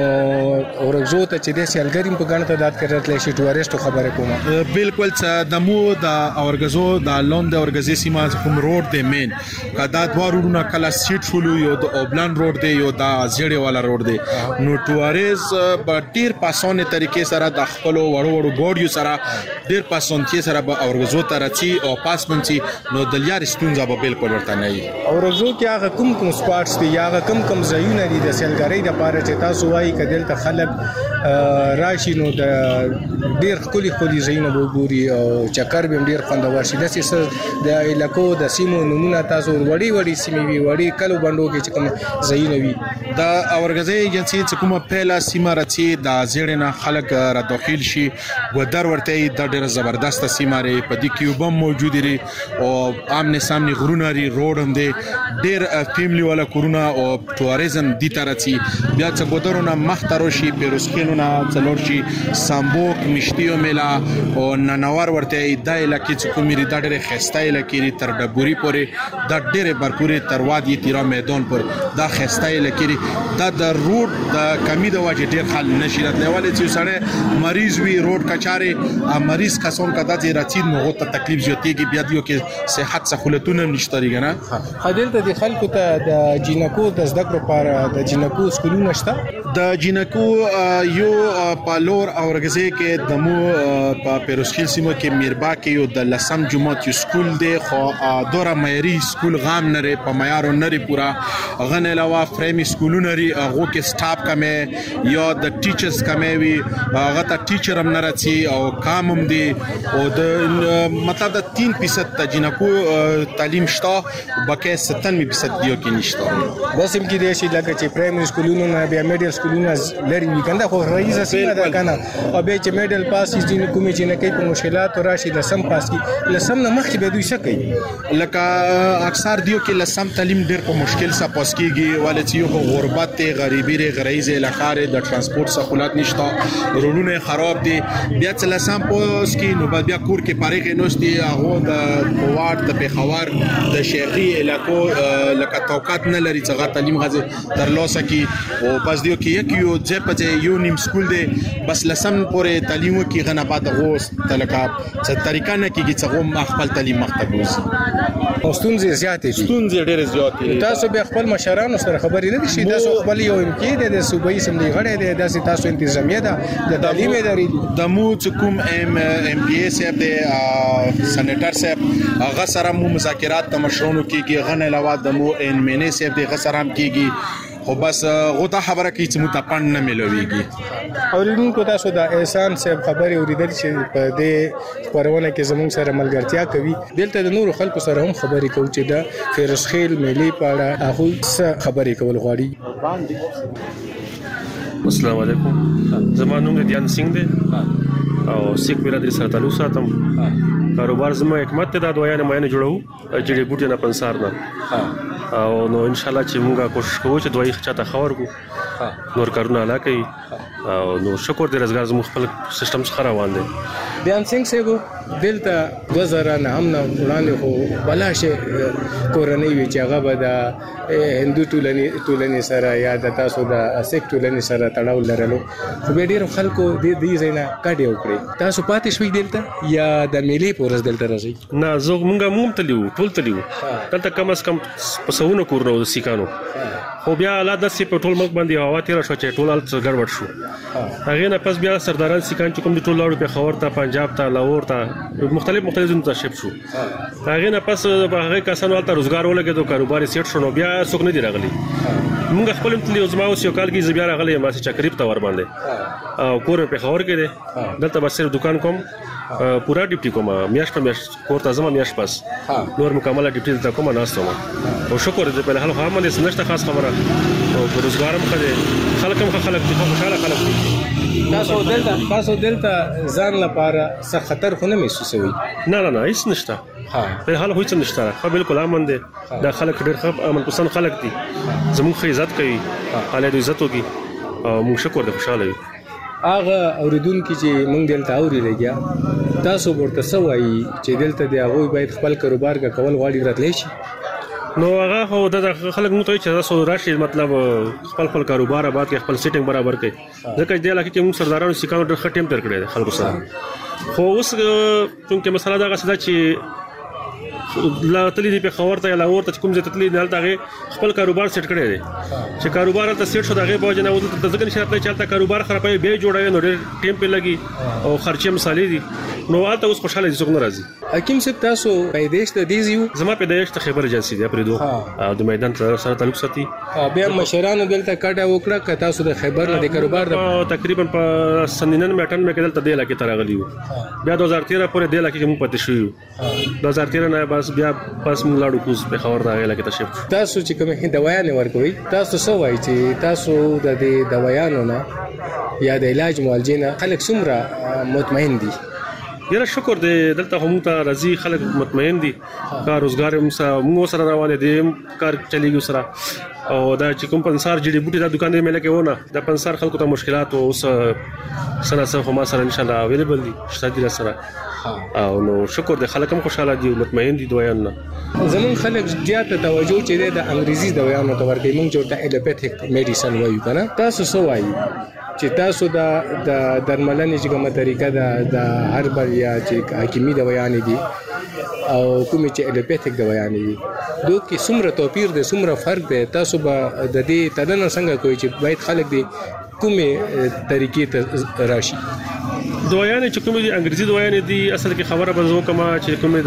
اورزو ته چې د سیلګریم په غاڼه تعداد کې راتلې شي ټوریستو خبره کومه بالکل چې د مو د اورګزو د لوند اورګزي سیمه کوم روډ دی مین کدا دوه روډونه کلا سټریټ فولو یو د اوبلان روډ دی یو د زیړې والا روډ دی نو ټوریز په ډیر پاسونه طریقې سره د خپل وړو وړو ګوډیو سره ډیر پاسونتي سره به اورګزو ته راځي او پاس منځي نو د لیار ستونزه به بالکل ورته نه وي اورزو کې هغه کوم کوم سپاټس دي یا هغه کوم کوم ځایونه دي د سیلګرۍ د پاره چې تاسو وایي کدل ته خلک راشي نو د ډیر خولي خولي ځایونه وګوري او چکر به ډیر خوندور شي د سیس د علاقو د سیمو نمونه تاسو وړي وړي سیمې وي وړي کلو بندو کې چې کوم ځایونه وي د اورګزي ایجنسی چې کومه پهلا سیمه راځي د زیړ نه خلک را داخل شي ودر ورته د ډیر زبردست سیمه لري په دې کې وبم موجود لري او آمنے سامنے غرونه لري روډ هم دي ډیر فیملی والا کورونه او ټوریزم دي ترڅي بیا څه ګودرونه مختاروشي پیروسکینونه څلور شي سامبوک مشتیو میلا او ننوار ورته د علاقې چې کومې د ډېر خسته علاقې تر ډبوري پورې د ډېر برپوري تر وادي تیرا میدان پر د خسته علاقې د د روډ د کمی د واجب ډېر حل نشي راتلای ولې چې سره مریض وی روډ کچاره مریض کسون کدا چې راځي نو ته تکلیف زیاتېږي بیا دیو کې صحت سہولتونه نشته لري خدل ته د خلکو ته د جینکو د زده کړو لپاره د جینکو سکولونه شته د جینکو یو پالور او رګزه کې دمو په پیروسکیل سیمه کې میربا کې یو د لسم جمعه یو سکول دی خو دوره معیاري سکول غام نه په معیار نه پورا غن علاوه فريمي سکولونه لري هغه کې سټاف کمه یا د ټیچرز کمه وي هغه ته ټیچر هم نه راځي او کام هم دي او د مطلب د تین فیصد د جینکو تعلیم شته بکه ستانوي فیصد دیو کې نشته بس هم کې دي چې لکه چې پرایمري سکولونه نه بیا میډل سکولونه لري وي کنده خو رئیس سیمه ده کنه او به چې میډل پاس دي کومې چې نه کوي په مشکلات راشي د سم پاس کی لسم نه مخکې به دوی څه کوي لکه اکثر دیو کې لسم تعلیم ډېر په مشکل سره پاس کیږي ولې چې یو غربت غریبی ری غریزه علاقې د ترانسپورت سہولت نشته روډونه خراب دي بیا چې لسم پاس کی نو بیا کور کې پارېږي نوستي هغه د کوواټ د پیښور د شهري علاقو لکه توقعات نه لري چې هغه تعلیم غځي ترلاسه کی او بس دیو کې یک یو ځای په یو نیم سکول دی بس لسم پورې تعلیم کې غنه بعد غوس تلکه څه طریقه نه کیږي چې غو خپل تعلیم مخته وځي او ستونزې زیاتې دي ستونزې ډېرې زیاتې دي تاسو به خپل مشرانو سره خبرې نه دي شي تاسو خپل یو امکی دی د صوبایي سملي غړی دی داسې تاسو انتظامیه ده د تعلیم ادارې د مو چې کوم ام ام پی ایس صاحب دی سېنیټر صاحب هغه سره مو مذاکرات د مشرونو کېږي غن علاوه د مو ان مینه صاحب دی هغه سره هم کېږي خو بس غوته خبره کوي چې متپن نه ملويږي اوریدونکو تاسو د احسان صاحب خبرې اوریدل چې په دې خبرونه کې زموږ سره ملګرتیا کوي دلته د نورو خلکو سره هم خبرې کوي چې د فیروز خیل میلې په اړه هغه څه خبرې کول غواړي. السلام علیکم زما نوم دیان سنگ دی او سیک برادری سره تعلق ساتم. کاروبار زما حکمت ته د دویانه مینه جوړو جړې بوټي نه پنسار نه او نو ان شاء الله چې موږ کوشش کوو چې دوی چاته خبر کو نور کارونه لا کوي او نو شکر دې روزګار زموږ خپل سیستم څخه روان دی. دیان سنگ صاحب دلته دوه زره نه هم نه وړاندې خو بلاشه کورنۍ وی چې هغه به د هندو ټولنې ټولنې سره یا د تاسو د سیک ټولنې سره تړاو لرلو خو به ډېر خلکو د دې ځای نه کډې وکړي تاسو پاتې شوي دلته یا د میلې په ورځ دلته راځئ؟ نه زه موږ موږ تلیو ټول تلیو دلته کم از کم په سوونه کورونه د سیکانو خو بیا الله داسې په ټول ملک باندې هوا تېره شوه چې ټول هلته ګډوډ شو. هغې نه پس بیا سرداران سیکان چې کوم دي ټول لاړو پېښور ته پنجاب ته لاهور ته مختلف مختلف ځایونو ته شفټ شو. هغې نه پس په هغې کسانو هلته روزګار ولګېدو کاروبار یې سیټ شو نو بیا څوک نه دي راغلي. موږ خپل هم تللي زما اوس یو کال کې زه بیا راغلی یم هسې چکریب ته ور باندې او کور مې پېښور کې دی دلته بس صرف دکان کوم پورا ډیوټي کوم میاشت په میاشت کور ته ځم میاشت پس نور مکمله ډیوټي دلته کوم ناست وم او شکر دې په حال هم باندې نشته خاص خبره او روزګار هم ښه خلک هم خلک دي خوشاله خلک دي. تاسو دلته تاسو دلته ځان لپاره څه خطر خو نه محسوسوي؟ نه نه نه هیڅ نشته په حال هیڅ نشته ښه بالکل امن دی دا خلک ډېر ښه امن پسند خلک دي زموږ ښه عزت کوي حاله د عزت وکړي او موږ شکر دې خوشاله یو. هغه اوریدونکي چې موږ دلته اوري لګیا تاسو ورته څه وایي چې دلته د هغوی باید خپل کاروبار کول غواړي راتلی شي؟ نو هغه خو د خلک موږ ته وایي چې تاسو راشئ مطلب خپل خپل کاروبار آباد کړئ خپل سیټینګ برابر کړئ ځکه چې دې علاقې کې موږ سردارانو سیکانو ډېر ښه ټیم تېر کړی دی خلکو سره خو اوس چونکې مسله دغسې ده چې لا تللی دی پېښور ته یا لاهور ته چې کوم ځای ته تللی دی هلته هغې خپل کاروبار سیټ کړی دی چې کاروبار هلته سیټ شو د هغې په وجه نه دلته ځکه نشي راتلی چې هلته کاروبار خرابوي بیا یې جوړوي نو ډېر ټیم پرې لګي او خرچې مسالې دي نو هلته اوس خوشحاله دي څوک نه راځي. حکیم صاحب تاسو پیدایش د دې ځای وو؟ زما پیدایش د خیبر ایجنسي دی اپرېدو او د میدان سره تعلق ساتي. بیا مشرانو دلته کډه وکړه که تاسو د خیبر نه د کاروبار تقریبا په سن ننانوې اټانوې کې دلته دې علاقې ته راغلي وو بیا دوه هزار تېره پورې دې علاقې کې موږ پاتې شوي وو دوه هزار تېره نه بس بیا پس موږ لاړو کوز پېښور ته هغې علاقې ته شفټ. تاسو چې کومې دوايانې ورکوئ تاسو څه وایي چې تاسو د دې دوايانو نه یا د علاج معالجې نه خلک څومره مطمئن دي؟ یاره شکر دی دلته خو موږ ته راځي خلک مطمئن دي کار روزګار هم سره موږ سره روان دي کار چلیږي سره او دا چې کوم پنسار جړې بوټي دا دکان دی مې لکه ونه دا پنسار خلکو ته مشکلات او اوس سره سره خو ما سره انشاءالله اویلیبل دي شته دي سره او نو شکر دی خلک هم خوشاله دي مطمئن دي دویان نه. زمون خلک زیاته توجه چې د انګریزي دویانو ته ورکوي موږ چې ورته ایلوپیتھک میډیسن وایو که نه تاسو څه وایي چې تاسو د د درملنې چې کومه طریقه ده د هربل یا چې حکیمي دویانې دي او کومې چې ایلوپیتھک دویانې دي دوی کې څومره توپیر دی څومره فرق دی تاسو به د دې تدنه څنګه کوئ چې باید خلک دې کومې طریقې ته راشي؟ دویانې چې کومې دي انګریزي دویانې دي اصل کې خبره به زه وکړم چې کومې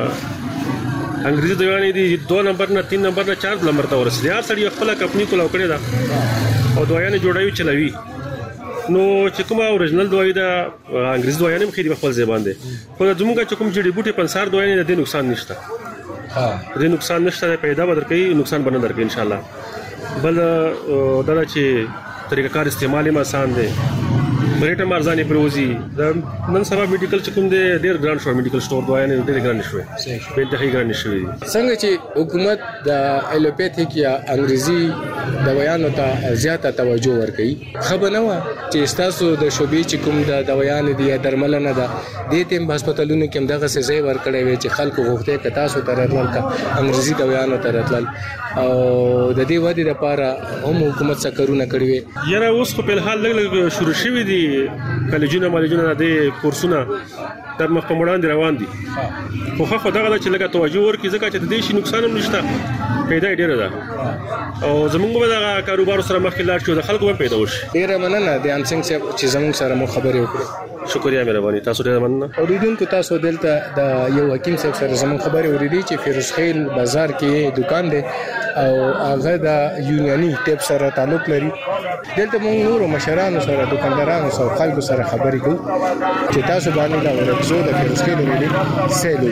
د انګریزي دویانې دي دو نمبر نه تین نمبر نه چار نمبر ته ورسېدي هر سړي خپله کمپني کولاو کړې ده او دویانې جوړوي چلوي نو چې کومه اوریجنل دوایي ده انګریزي دویانې هم ښې دي په خپل ځای باندې خو زموږ چې کوم جړي بوټي پنسار دویانې د دې نقصان نشته د دې نقصان نشته پیدا به درکوي نقصان به نه درکوي انشاءالله. بل دا چې طریقه کار استعمال هم آسان دی ریټ هم ارزانې پروزي دا نن سبا میډیکل چې کوم دی ډېر ګران شو میډیکل سٹور دوايانې ډېرې ګرانې شوې په انتهایی ګرانې شوې څنګه چې حکومت د الوپیتھیک یا انګریزي دوايانو ته زیاته توجه ورکړي خبر نه و چې تاسو د شوبې چې کوم د دوايانې دی یا درملنه ده د تیم هسپتالونو کې هم دغه څه ځای ورکړی وي چې خلکو غوښتي ک تاسو ته راتلل کا انګریزي دوايانو ته راتلل او د دې ودی لپاره هم حکومت څه کارونه کړی وي یاره اوس خو په حال لګ لګ شروع شوی دي کالجونه مالجونه د کورسونه تر مخ په وړاندې روان دي خو خو دغه چې لګه توجه ورکړي ځکه چې د دې شي نقصان هم نشته پیدا ډیره ده او زمونږ به دغه کاروبار سره مخکې لاړ شو د خلکو به پیدا وشي ډیره مننه د انسنګ صاحب چې زمونږ سره مو خبرې وکړې شکریا مهرباني تاسو ډیره مننه اوریدونکو تاسو دلته د یو حکیم صاحب سره زمونږ خبرې اوریدي چې فیروز خیل بازار کې دکان دی او هغه د یونیانی ټیپ سره تعلق لري دلته موږ نور مشرانو سره دکاندارانو سره خلکو سره خبرې کوو چې تاسو باندې دا ورکزو د فیروز خیل ویلي سیلو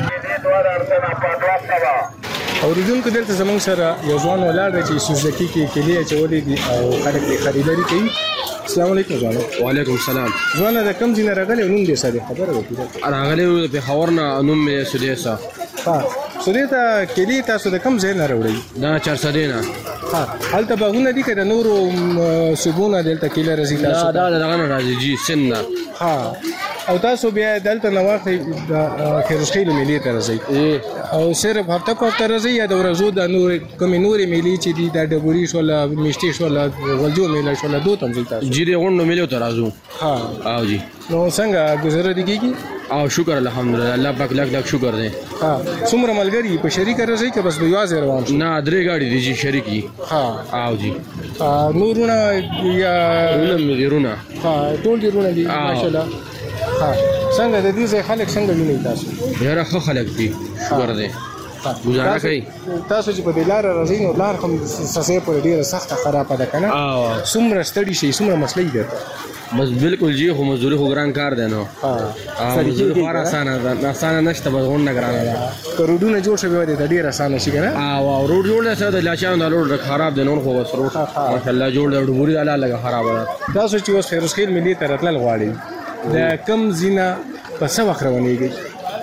اوریدونکو دلته زمونږ سره یو ځوان ولاړ دی چې سوزکی کې کلیه چولې دي او خلک یې خریداري کوي السلام علیکم ځوان وعلیکم السلام ځوان د کم ځای راغلی نوم دې سره خبره وکړه راغلی په خبر نه نوم مې سودیسا ها سودیسا کلی تاسو د کم ځای نه راوړی دا چار سده نه ها هلته باغونه دي کړه نورو سبونه دلته کله راځي تاسو دا دا دغه راځي جی سن ها او تاسو بیا دلته نواخې د فیروز خیل ملي ته راځي او صرف هفته په هفته راځي یا د ورځو د نور کوم نورې ملي چې دي د ډبوري شولا میشتي شولا غلجو ملي شولا دوه تم ځي تاسو جیره غونډو ملي ته راځو ها او جی نو څنګه گزاره دي کیږي او شکر الحمدلله الله پاک لک لک شکر دی ها څومره ملګری په شریک راځي که بس به یوازې روان شي نه درې گاډي دي چې شریکي ها او جی نورونه یا رونه رونه ها ټول دي رونه دي ماشاءالله ها څنګه د دې ځای خلک څنګه ویني تاسو یاره ښه خلک دي شکر دی گزاره کوي تاسو چې په دې لار راځئ نو لار هم سسې پر ډیره سخته خرابه ده کنه او څومره ستړي شي څومره مسلې ده بس بالکل جی خو مزدوري خو ګران کار دی نو ها مزدوري خو اسانه ده اسانه نشته بس غون نه ګرانه ده کروډونه جوړ شوی دی ډیر اسانه شي کنه او روډ جوړ دی د لاشان د روډ خراب دی نو خو بس روډ ماشاءالله جوړ دی ډبوري الله لګه خراب ده تاسو چې اوس فیروز خیل ملي ته راتلل غواړئ د کم زینا په څه وخت روانېږي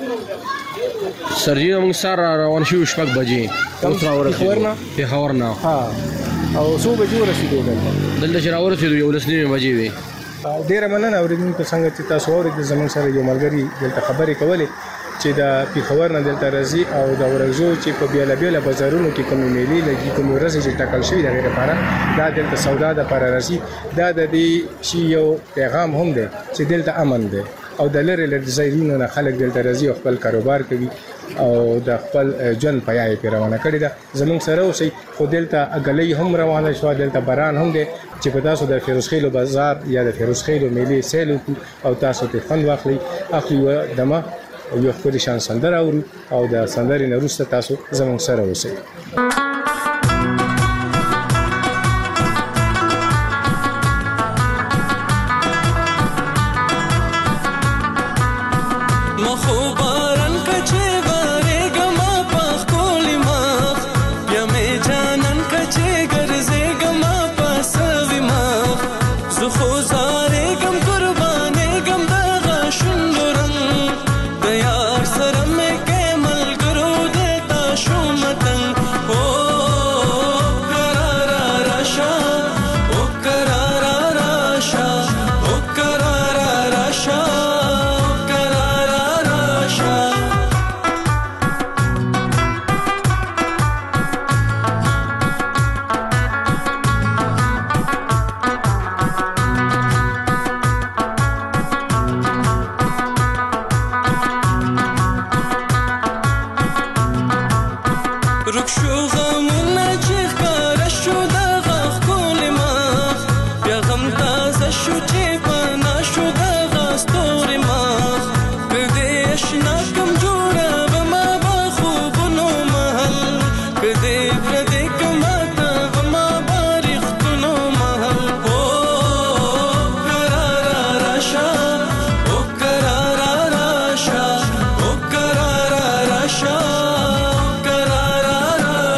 سرجی موږ سره روان شو شپږ بجې اوس راورسېدو پېښور نه ها او څو بجې ورسېدو دلته دلته چې راورسېدو یولس نیمې بجې وې ډېره مننه اورېدونکو څنګه چې تاسو اورېدل زموږ سره یو ملګري دلته خبرې کولې چې د پېښور نه دلته راځي او د ورځو چې په بیلابیله بازارونو کې کومې میلې لګي کومې ورځې چې ټاکل شوي د هغې لپاره دا دلته سودا دپاره راځي دا د دې شي یو پیغام هم دی چې دلته امن دی او د لرې لرې ځایونو نه خلک دلته راځي او خپل کاروبار کوي او د خپل ژوند پیا یې پرې روانه کړې ده زموږ سره اوسئ خو دلته اګلۍ هم روانه شوه دلته باران هم دی چې په تاسو د فیروز خیلو بازار یا د فیروز خیلو میلې سیل وکړو او تاسو ترې خوند واخلئ اخلي یوه دمه یو ښکلې شان سندره اورو او د سندرې نه وروسته تاسو زموږ سره اوسئ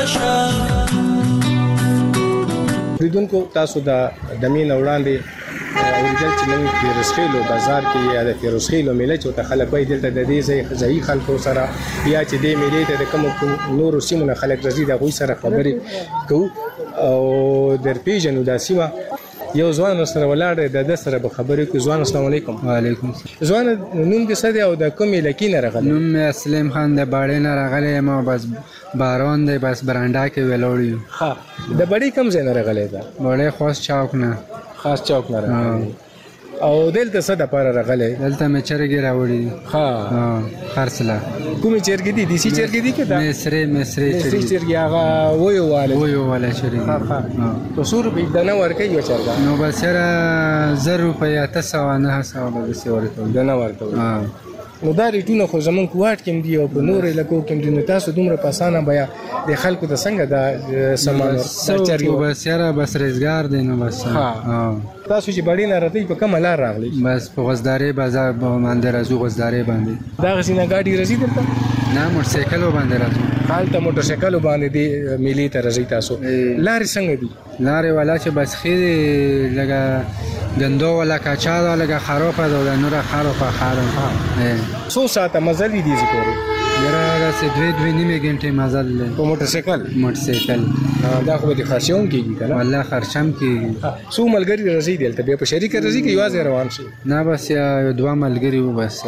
اوریدونکو تاسو د دمین وړاندې اوریدل چې نن فیروزخیلو بازار کې یا د فیروزخیلو میله چې ته خلک وایي دلته د دې ځای ځای خلکو سره یا چې دې میلې ته د کوم نورو سیمو نه خلک راځي د هغوی سره خبرې کوو او در پیژنو دا سیمه. یو ځوان سره ولاړ د د سره به خبرې کوي. ځوان السلام علیکم. وعلیکم ځوان نوم دې څه دی او د کومې علاقې نه راغلی؟ نوم مې اسلم خان د باړې نه راغلی یم او بس باران دی بس برانډا کې ولاړ یو. ښه د بړې کوم ځای نه راغلی ده؟ بړې خاص چوک نه. خاص چوک نه راغلی او دلته څه دپاره راغلی؟ دلته مې چرګې راوړي دي. ښه خرڅله. کومې چرګې دي؟ دیسي چرګې دي که دا مصري مصري مصري چرګې هغه ویو واله ویو واله چرګې. ښه ښه په څو روپۍ دانه ورکوي یوه چرګه؟ نو بس یاره زر روپۍ اته سوه نهه سوه به داسې ورکوي. دانه ورکوي. نو دا ریټونه خو زمونږ په واټ کې هم دي او په نورو علاقو کې هم دي. نو تاسو دومره په اسانه بیا د خلکو ته څنګه دا سامان ورکوي؟ بس یاره بس روزګار دی نو بس. تاسو چې بړې نه راځئ په کومه لار راغلی؟ بس په غزدارې بازار باندې راځو. غزدارې باندې دغسې نه ګاډي راځي دلته؟ نه موټرسایکلو باندې راځو. هلته موټرسایکلو باندې دې میلې ته راځئ تاسو. لارې څنګه دي؟ لارې والا چې بس ښې دي لږه ګندو والا کاچا ده لږه خرابه ده او د نوره خرابه خرابه. څو ساعته مزل دي دې پورې؟ یاره داسې دوې دوې نیمې ګنټې مزل دی. په موټرسایکل؟ موټرسایکل. دا خو به دې خرچه هم کېږي که نه؟ والله خرچه هم کېږي. څو ملګري راځئ دلته بیا په شریکه راځئ که یوازې روان شئ؟ نه بس یا دوه ملګري وو بس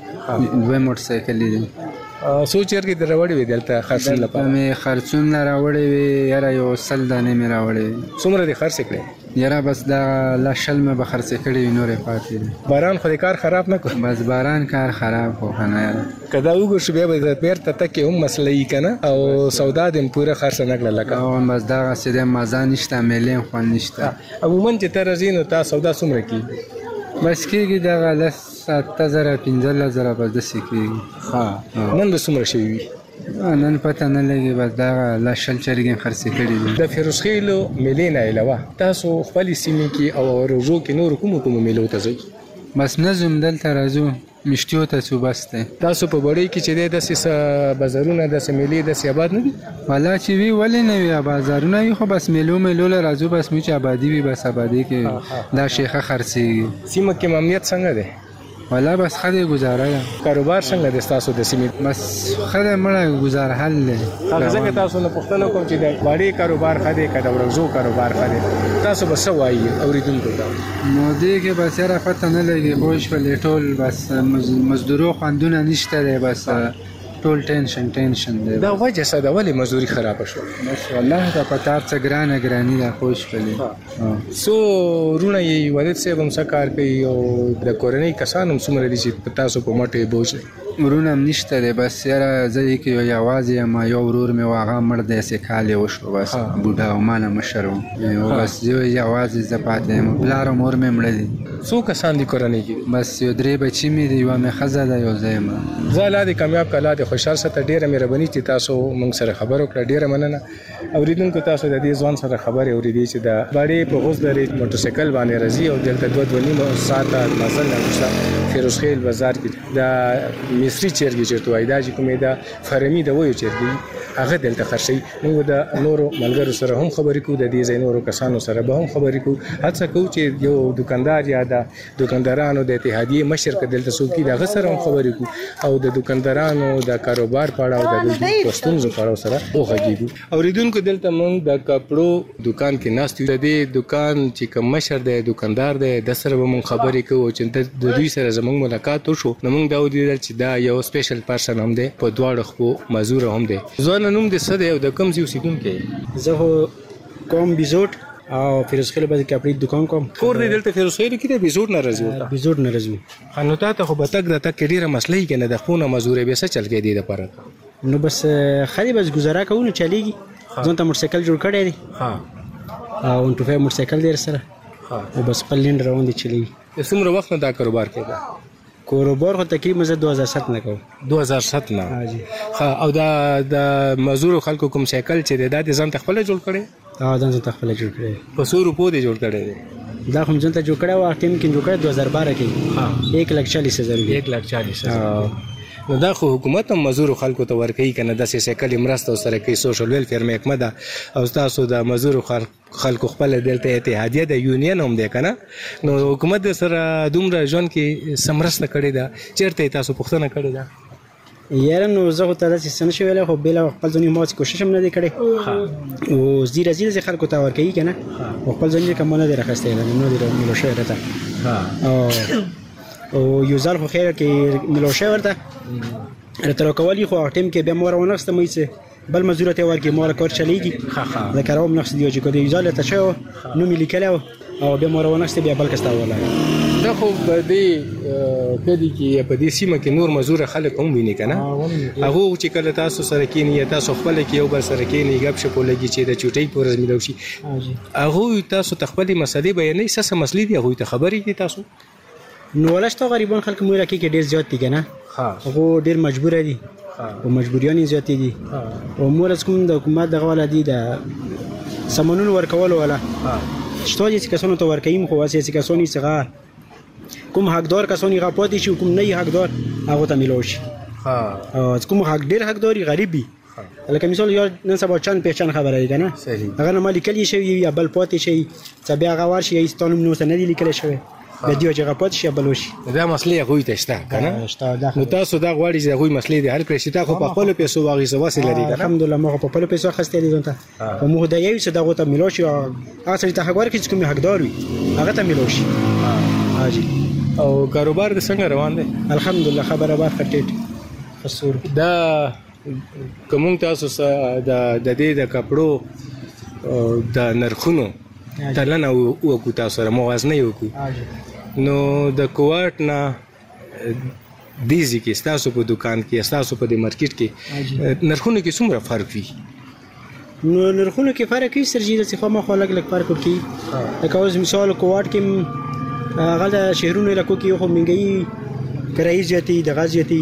دوه موټرسایکلې دي. څو چرګې دې راوړې وې دلته خرڅون لپاره؟ مې خرڅون راوړې وې یاره یو سل دانې مې راوړې وې. څومره دې خرڅې کړې؟ یاره بس دا لا شل مې به خرڅې کړې وې نورې پاتې دي. باران خو دې کار خراب نه کړ؟ بس باران کار خراب کړو که نه یاره. که دا وګورشو بیا به د بیرته تګ کې هم مسله وي که نه او سودا دې هم پوره خرڅه نه کړه لکه؟ او بس دغسې دی مزه نشته میلې هم خوند نشته. عموما چې ته راځې نو تا سودا څومره کېږي؟ بس کېږي دغه لس اته زره پنځلس زره بس داسې کېږي. ښه نن به څومره شوي وي؟ نن پته نه لګي بس دغه لا شل چرګې خرڅې کړي دي. د فیروزخیلو میلې نه علاوه تاسو خپلې سیمې کې او روژو کې نورو کومو کومو میلو ته ځئ؟ بس نه ځم دلته راځو میشتیو ته څو بس دی. تاسو په بړۍ کې چې دی داسې بازارونه داسې میلې داسې آباد نه دي؟ والله چې وي ولې نه وي بازارونه وي خو بس میلو میلو له راځو بس مو چې آبادي وي بس آبادي کې دا شیخه خرڅېږي. سیمه کې امنیت څنګه دی؟ والله بس ښه دی ګزاره ده. کاروبار څنګه دی ستاسو د سیمې؟ بس ښه دی مړه ګزاره حل دی. هغه څنګه تاسو نه پوښتنه کوم چې د واړې کاروبار ښه دی که د ورځو کاروبار ښه دی؟ تاسو به څه وایي اورېدونکو ته؟ نو دې کې بس یاره پته نه لګي خو شولې ټول بس مزدورو خوندونه نشته دی بس ټول ټینشن ټینشن دی. دا وجه څه ده ولې مزدوري خرابه شوه؟ بس والله دا په تار څه ګرانه ګراني ده خو شولې. څو وروڼه یې والد صاحب هم څه کار کوي او د کورنۍ کسان هم څومره دي چې تاسو په مټې بوج دی؟ ورونه هم نشته دی بس یاره زه یې کې یوازې یم یو ورور مې و هغه مړ دی یسې کال یې وشو بس بوډا او ما نه مشر و بس زه یوازې زه پاتې یم. پلار او مور مې مړه دي. څو کسان دي کورنۍ کې؟ بس یو درې بچي مې دي یوه مې ښځه ده یو زه یم. زه الله دې کامیاب کړه الله دې خوشحال ساته. ډېره مهرباني چې تاسو موږ سره خبرې وکړه ډېره مننه. اورېدونکو تاسو د دې ځوان سره خبرې اورېدې چې د باړې په غوزدرې موټرسایکل باندې راځي او دلته دوه دوه نیمه ساعته مزل نه وروسته فیروزخیل بازار کې د مصري چرګې چېرته وایي دا چې کومې د فرمي د ویو چرګې هغه دلته خرڅوي. موږ د نورو ملګرو سره هم خبرې کوو د دې ځای نورو کسانو سره به هم خبرې کوو. هڅه کوو چې یو دکاندار یا د دکاندارانو د اتحادیې مشر که دلته څوک وي د هغه سره هم خبرې کوو او د دکاندارانو د کاروبار په اړه او د دوی په ستونزو په اړه سره وغږېږو. اورېدونکو دلته موږ د کپړو دکان کې ناست یو. د دې دکان چې کوم مشر دی دکاندار دی د سره به موږ خبرې کوو چې د دوی سره زموږ ملاقات وشو نو موږ دا ولیدل چې دا یو سپیشل پرسن هم دی په دواړو خپو مزوره هم دی. ځوانه نوم دې څه دی او د کوم ځای اوسېدونکی یې؟ زه خو کوم بیزوټ او فیروزخیلو باندې کپړې دکان کوم. کور دې دلته فیروزخیلو کې دی؟ بیزوټ نه راځي ورته؟ بیزوټ نه راځي. نو تا ته خو به تګ راتګ کې ډېره مسله وي که نه د خونه مزورې بیا څه چل کوي دې دپاره؟ نو بس ښه دی بس ګزاره کوو نو چلېږي. ځان ته موټرسایکل جوړ کړی دی او ون ټو فایو موټرسایکل دی سره او بس خپل لینډ روان دی چلېږي. څومره وخت نه دا کاروبار کوي؟ کاروبار خو تقریبا زه دو هزار سات نه کوم. دو هزار سات نه؟ ښه. او دا د مزدورو خلکو کوم سایکل چې دی دا دې ځان ته خپله جوړ کړی؟ دا ځان ته خپله جوړ کړی. په څو روپو دې جوړ کړی دی؟ دا خو مې ځان ته جوړ کړی و ټیم کې جوړ کړی دو هزار بارہ کې. ایک لاکھ چالیس ہزار روپیے. ایک لاکھ چالیس ہزار. نو دا خو حکومت هم مزدور خلکو ته ورکوي کنه داسې سیکل مرسته سره کوي سوشل ویلفیر محکمه ده او تاسو د مزدور خلکو خپل دلته اتحادیه د یونین هم ده کنه نو حکومت سره دومره ژوند کې سمرسته کړی ده چیرته تاسو پوښتنه کړې ده یاره نو زه خو ته داسې څه نه شوی ویلی خو بېله خپل ځاني ما کوشش هم نه دی کړی او زیره زیره چې خلکو ته ورکوي که نه او خپل ځاني کوم نه دی راخستی نه دی میلو شوی راته او یو ځل خو خیر کې میلو شوی ورته راته راکولي خو هغه ټایم کې بیا ما راونغسته مې څه بل مزدور ته ورکړي ما کار چلیږي د کار هم نقص دی چې کله یو ځل ته شو نو مې لیکلی او بیا ما راونغسته بیا بل کس ته ولاړ دا خو په دې پدې کې په دې سیمه کې نور مزدور خلک هم ویني کنه هغه چې کله تاسو سره کېنی یا تاسو خپل کې یو بل سره کېنی غب شپ لګي چې د چوټۍ پورز ملو شي هغه تاسو تخپل مسلې بیانې څه مسلې دي هغه ته خبرې دي تاسو نو ولشتو غریبان خلک مو راکې کې ډیر زیات دي کنه هغه ډیر مجبور دي او مجبوریان زیات دي او مولس کوم د حکومت دغه ولادي د سمنون ورکول ولا شتو چې کسانو ته ورکایم خو واسه چې کسانی څنګه کوم حقدار کسانی غاپاتې شي کوم نه حقدار هغه ته ملو شي ها کوم حق ډیر حقداري غریبي لکه مثال یو نن سبا چند پہچان خبره دی کنه هغه نه مالک کلی شي یا بل پاتې شي چې بیا هغه ورشي ایستانو نو سن دی لیکل شوی د دیو چې غاپات شي بل وشي دا مسلې هغه ته شته کنه نو تاسو دا غواړئ چې هغه مسلې دي هر کله چې تاسو په خپل پیسو واغې سواسي لري کنه الحمدلله مو په خپل پیسو خسته دي ځنته او مو د یوه څه دغه ته ملو شي هغه څه ته هغه ورکې کوم حقدار وي هغه ته ملو شي حاجی او کاروبار د څنګه روان دی الحمدلله خبره بار کټټ خسور دا کوم تاسو سره د د دې د کپړو د نرخونو تلنه وکړو تاسو سره موازنه وکړو نو د کوارټ نه دیزی کې تاسو په دکان کې تاسو په د مارکیټ کې نرخونو کې څومره فرق وي نو نرخونو کې فرق وي سرجی د څخه مخ الګ الګ فرق کوي لکه اوس مثال کوارټ کې هغه د شهرونو علاقو کې خو منګي کرایي زیاتی د غاز زیاتی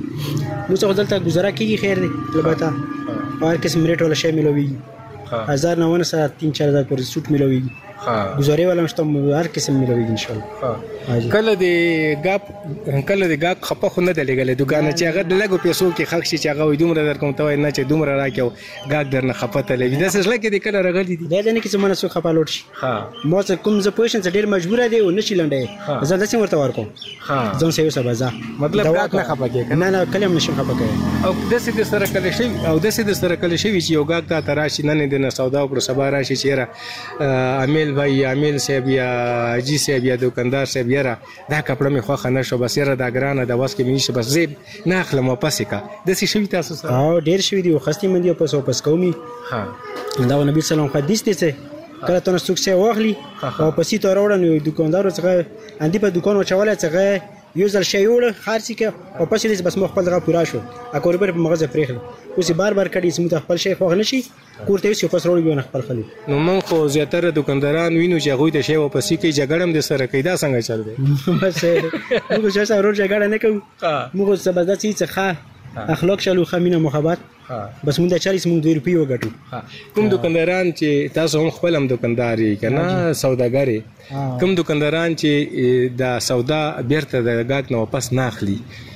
نو څه دلته گزاره کیږي خیر دی البته هر قسم ریټ ولا شی ملوي هزار نه سره تین چار هزار پر سوټ ملوي گزارې ولا مشته هر قسم ملوي ان شاء الله کله د غاپ کله د غاپ خپه خو نه دلګل دکان چې هغه د لګو پیسو کې خلک چې هغه وي دومره در کوم ته نه چې دومره راکیو غاک درنه خپته لوي د څه لکه د کله رغلی دي دا نه کې څه منسو خپه لوټ شي ها مو څه کوم ز پوزیشن ډیر مجبور دی او نشي لنډه زه د څه ورته ورکو ها ځم سې وسه بازا مطلب غاک نه خپه کې نه نه کلم نشم خپه کې او د څه د سره کله شي او د څه د سره کله شي چې یو غاک ته تراشي نه نه د سودا او پر سبا راشي چیرې امیل بھائی امیل صاحب یا جی صاحب یا دکاندار صاحب یاره دا کپړه می خوخه نه شو بس یاره دا ګرانه د واس کې می نشه بس زیب نه اخلم واپس کا د څه شوی تاسو سره او ډیر شوی دی خستې مندي په سو پس کومي ها دا نبی سلام حدیث ته څه کله ته څوک څه واخلي او پسې ته راوړل دکاندار څنګه اندی په دکان وچواله څنګه یو ځل شی وړ خارسي کې او پسې دې بس مخ خپل دغه پورا شو اکوربر په مغزه پرېخل اوس بار بار کړي سمته خپل شی خو نشي کوړته یو پس وروړي نه خپل خلی نو مون خو زیاتره دکانداران وینو چې هغه ته شی و پسې کې جګړم د سره کیدا څنګه چل دی بس موږ چې سره جګړه نه کوو موږ څه بس د څه اخلاق شلو خمینه محبت بس مونږ د چالیس مونږ دوه روپیه وګټو کوم دکانداران چې تاسو هم خپل هم دکانداري کنه سوداګری کوم دکانداران چې د سودا بیرته د غاک نه واپس نه اخلي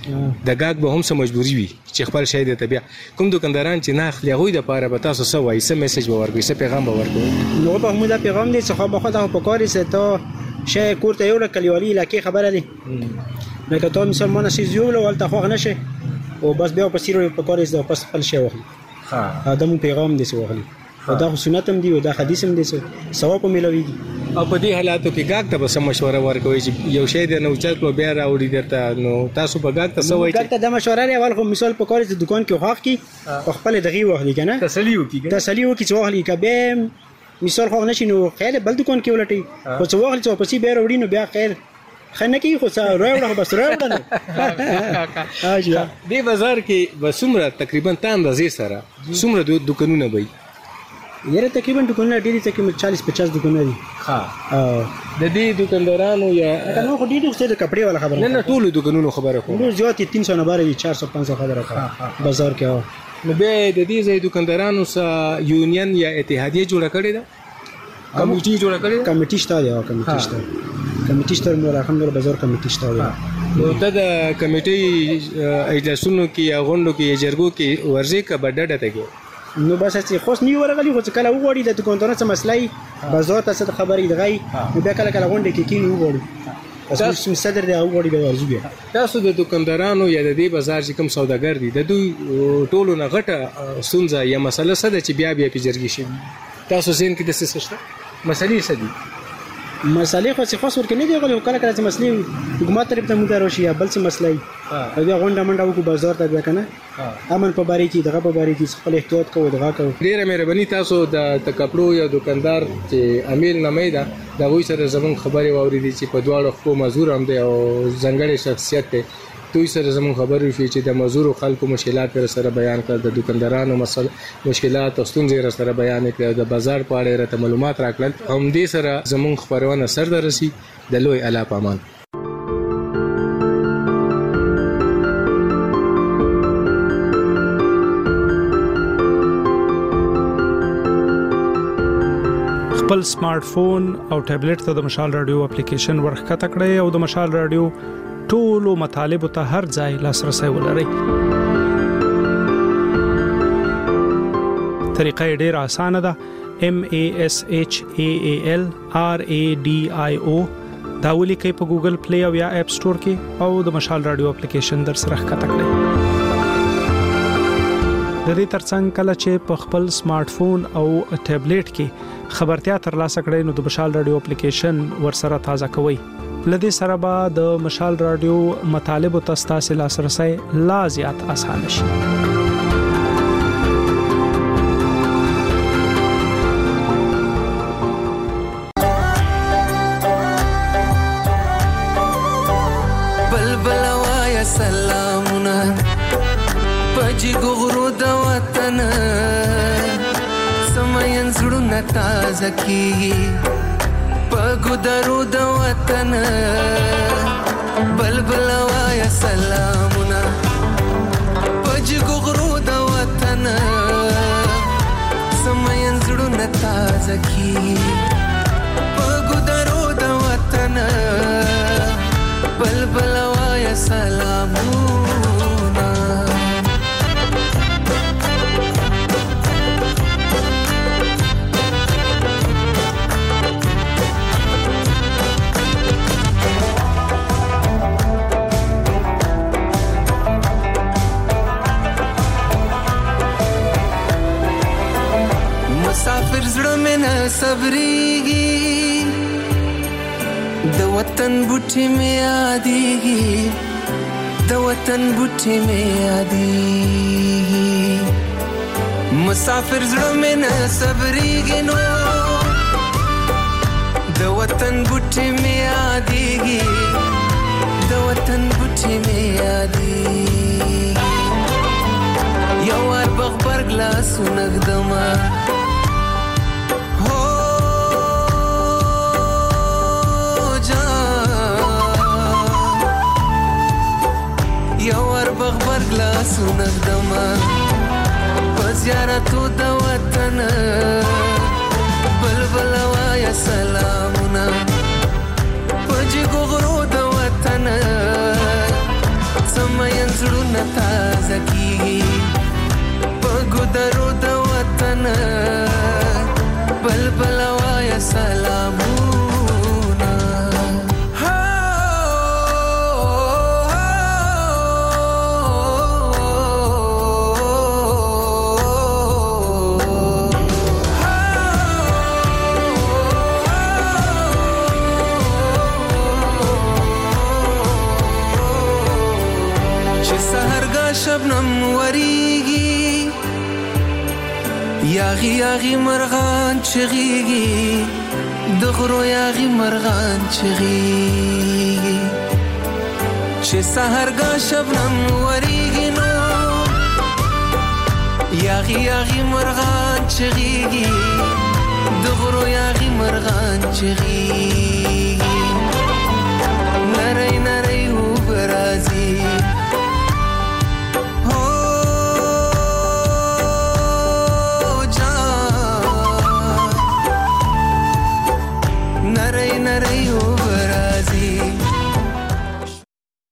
د غاک به هم سم مجبوری وي چې خپل شی د طبيع کوم دکانداران چې نه اخلي هغه د پاره به تاسو سو وایي سم میسج به ورکوي سم پیغام به ورکوي نو په موږ د پیغام دې څخه به خدای په کاري سه ته شی کوړته یو کلیوالي لکه خبره دي لکه ته مسلمان شي زیول ولته خو غنشه او بس بیا په سیرو په کاري سه پس خپل شی واخلي ها دا مو پیغام دې سه واخلي دا سنت هم دی او دا حدیث هم دی ثواب ملوي او په دې حالاتو کې غاک ته به مشوره ورکوي چې یو شی د نو چت په بیا راوړي درته نو تاسو په غاک ته سوي غاک ته د مشوره لري اول خو مثال په کار د دکان کې حق کی په خپل دغه واخلي کنه تسلی وکي تسلی وکي چې واخلي کبه مثال خو نشي نو خیر بل دکان کې ولټي خو څو واخلي چې پسې بیا وروړي نو بیا خیر خنه کې خو سره راوړه بس راوړه اجازه دې بازار کې وسمره تقریبا تان د زی سره سمره دکانونه وي یره تقریبا دکانونه ډېری تقریبا چالیس پچاس دکانونه دي ها د دې دکاندارانو یا نو خو ډېر څه د کپڑے والا خبره نه نه ټول دکانونو خبره کوم نو زیات تین سو نه باري چار سو پنځه سو خبره کوم بازار کې نو به د دې ځای دکاندارانو سره یونین یا اتحادیه جوړه کړې ده کمیټي جوړه کړې کمیټي شته دی کمیټي شته کمیټي شته نو الحمدلله بازار کمیټي شته نو ته د کمیټې اجلاسونو کې یا غونډو کې یا جرګو کې ورځي که به ډډه ته کې نو بس چې خوش نیو ورغلی خو چې کله وغواړي د کنټرول څه مسلې بازار ته څه خبرې دغی نو بیا کله کله غونډه کې کینو وغواړي تاسو صدر دی وغواړي به ورځي تاسو د دکاندارانو یا د دې بازار چې کوم سوداګر دي د دوی ټولو نه غټه ستونزه یا مسله څه ده چې بیا بیا په جرګې شي تاسو زین کې د څه شته مسلې څه دي مسلې خو څه خاص ورکه نه دی غوړي کله کله چې مسلې حکومت طرف ته مونږ راشي یا بل څه مسلې ها بیا غونډه منډه وکړو بازار ته بیا کنه امن په باره کې دغه په باره کې خپل احتیاط کوو دغه کوو ډیره مهرباني تاسو د تکپړو یا دکاندار چې امیل نمیدا د وې سره زمون خبري واوریدي چې په دواړو خو مزور هم دی او ځنګړې شخصیت دی دوی سره زمون خبرې شوې چې د مزور خلکو مشکلات پر سره بیان کړ د دکاندارانو مسل مشکلات او ستونزې سره بیان کړ د بازار په اړه راته معلومات راکړل هم دې سره زمون خبرونه سر درسي د لوی اعلی پامان خپل سمارټ فون او ټابلیټ ته د مشال رادیو اپلیکیشن ورخکته کړئ او د مشال رادیو ټولو مطالب ته هر ځای لاسرسي ولرئ. طریقه ډېر اسانه ده. M A S H A A L R A D I O دا ولیکئ په ګوګل پلی او یا اپ سٹور کې او د مشال رادیو اپلیکیشن در سره ښکته کړئ. د دې ترڅنګ کله چې په خپل سمارټ فون او ټابلیټ کې خبرتیا ترلاسه کړئ نو د مشال رادیو اپلیکیشن ورسره تازه کوئ. لدې سره به د مشال رادیو مطالب او تاسو لاسرسي لا زیات آسان شي. بلبل وایا سلامونه پجی ګورو د وطن سمین زړونه تازه کیږي پګو درو د وطن بلبل وایا سلامونه پج ګغرو د وطن سمین زړونه تازه کی پګو درو د وطن بلبل وایا سلامونه مسافر زړه مې نه صبرېږي د وطن بوټي مې یادېږي د وطن بوټي مې یادېږي مسافر زړه مې نه صبرېږي نو د وطن بوټي مې یادېږي د وطن بوټي مې یادېږي یو وار بغبرګ لاسونه ږدمه بغبر گلاسو نگدما پزیارتو د وطن بلبل وایا سلامونا پجی گغرو د وطن سمین زړونه تازه کیږي پګو درو د وطن بلبل وایا سلامونا شبنم وریږي یاغي یاغي مرغان چغيږي د غرو یاغي مرغان چغيږي چې سحرګه شبنم وریږي نو یاغي یاغي مرغان چغيږي د غرو یاغي مرغان چغيږي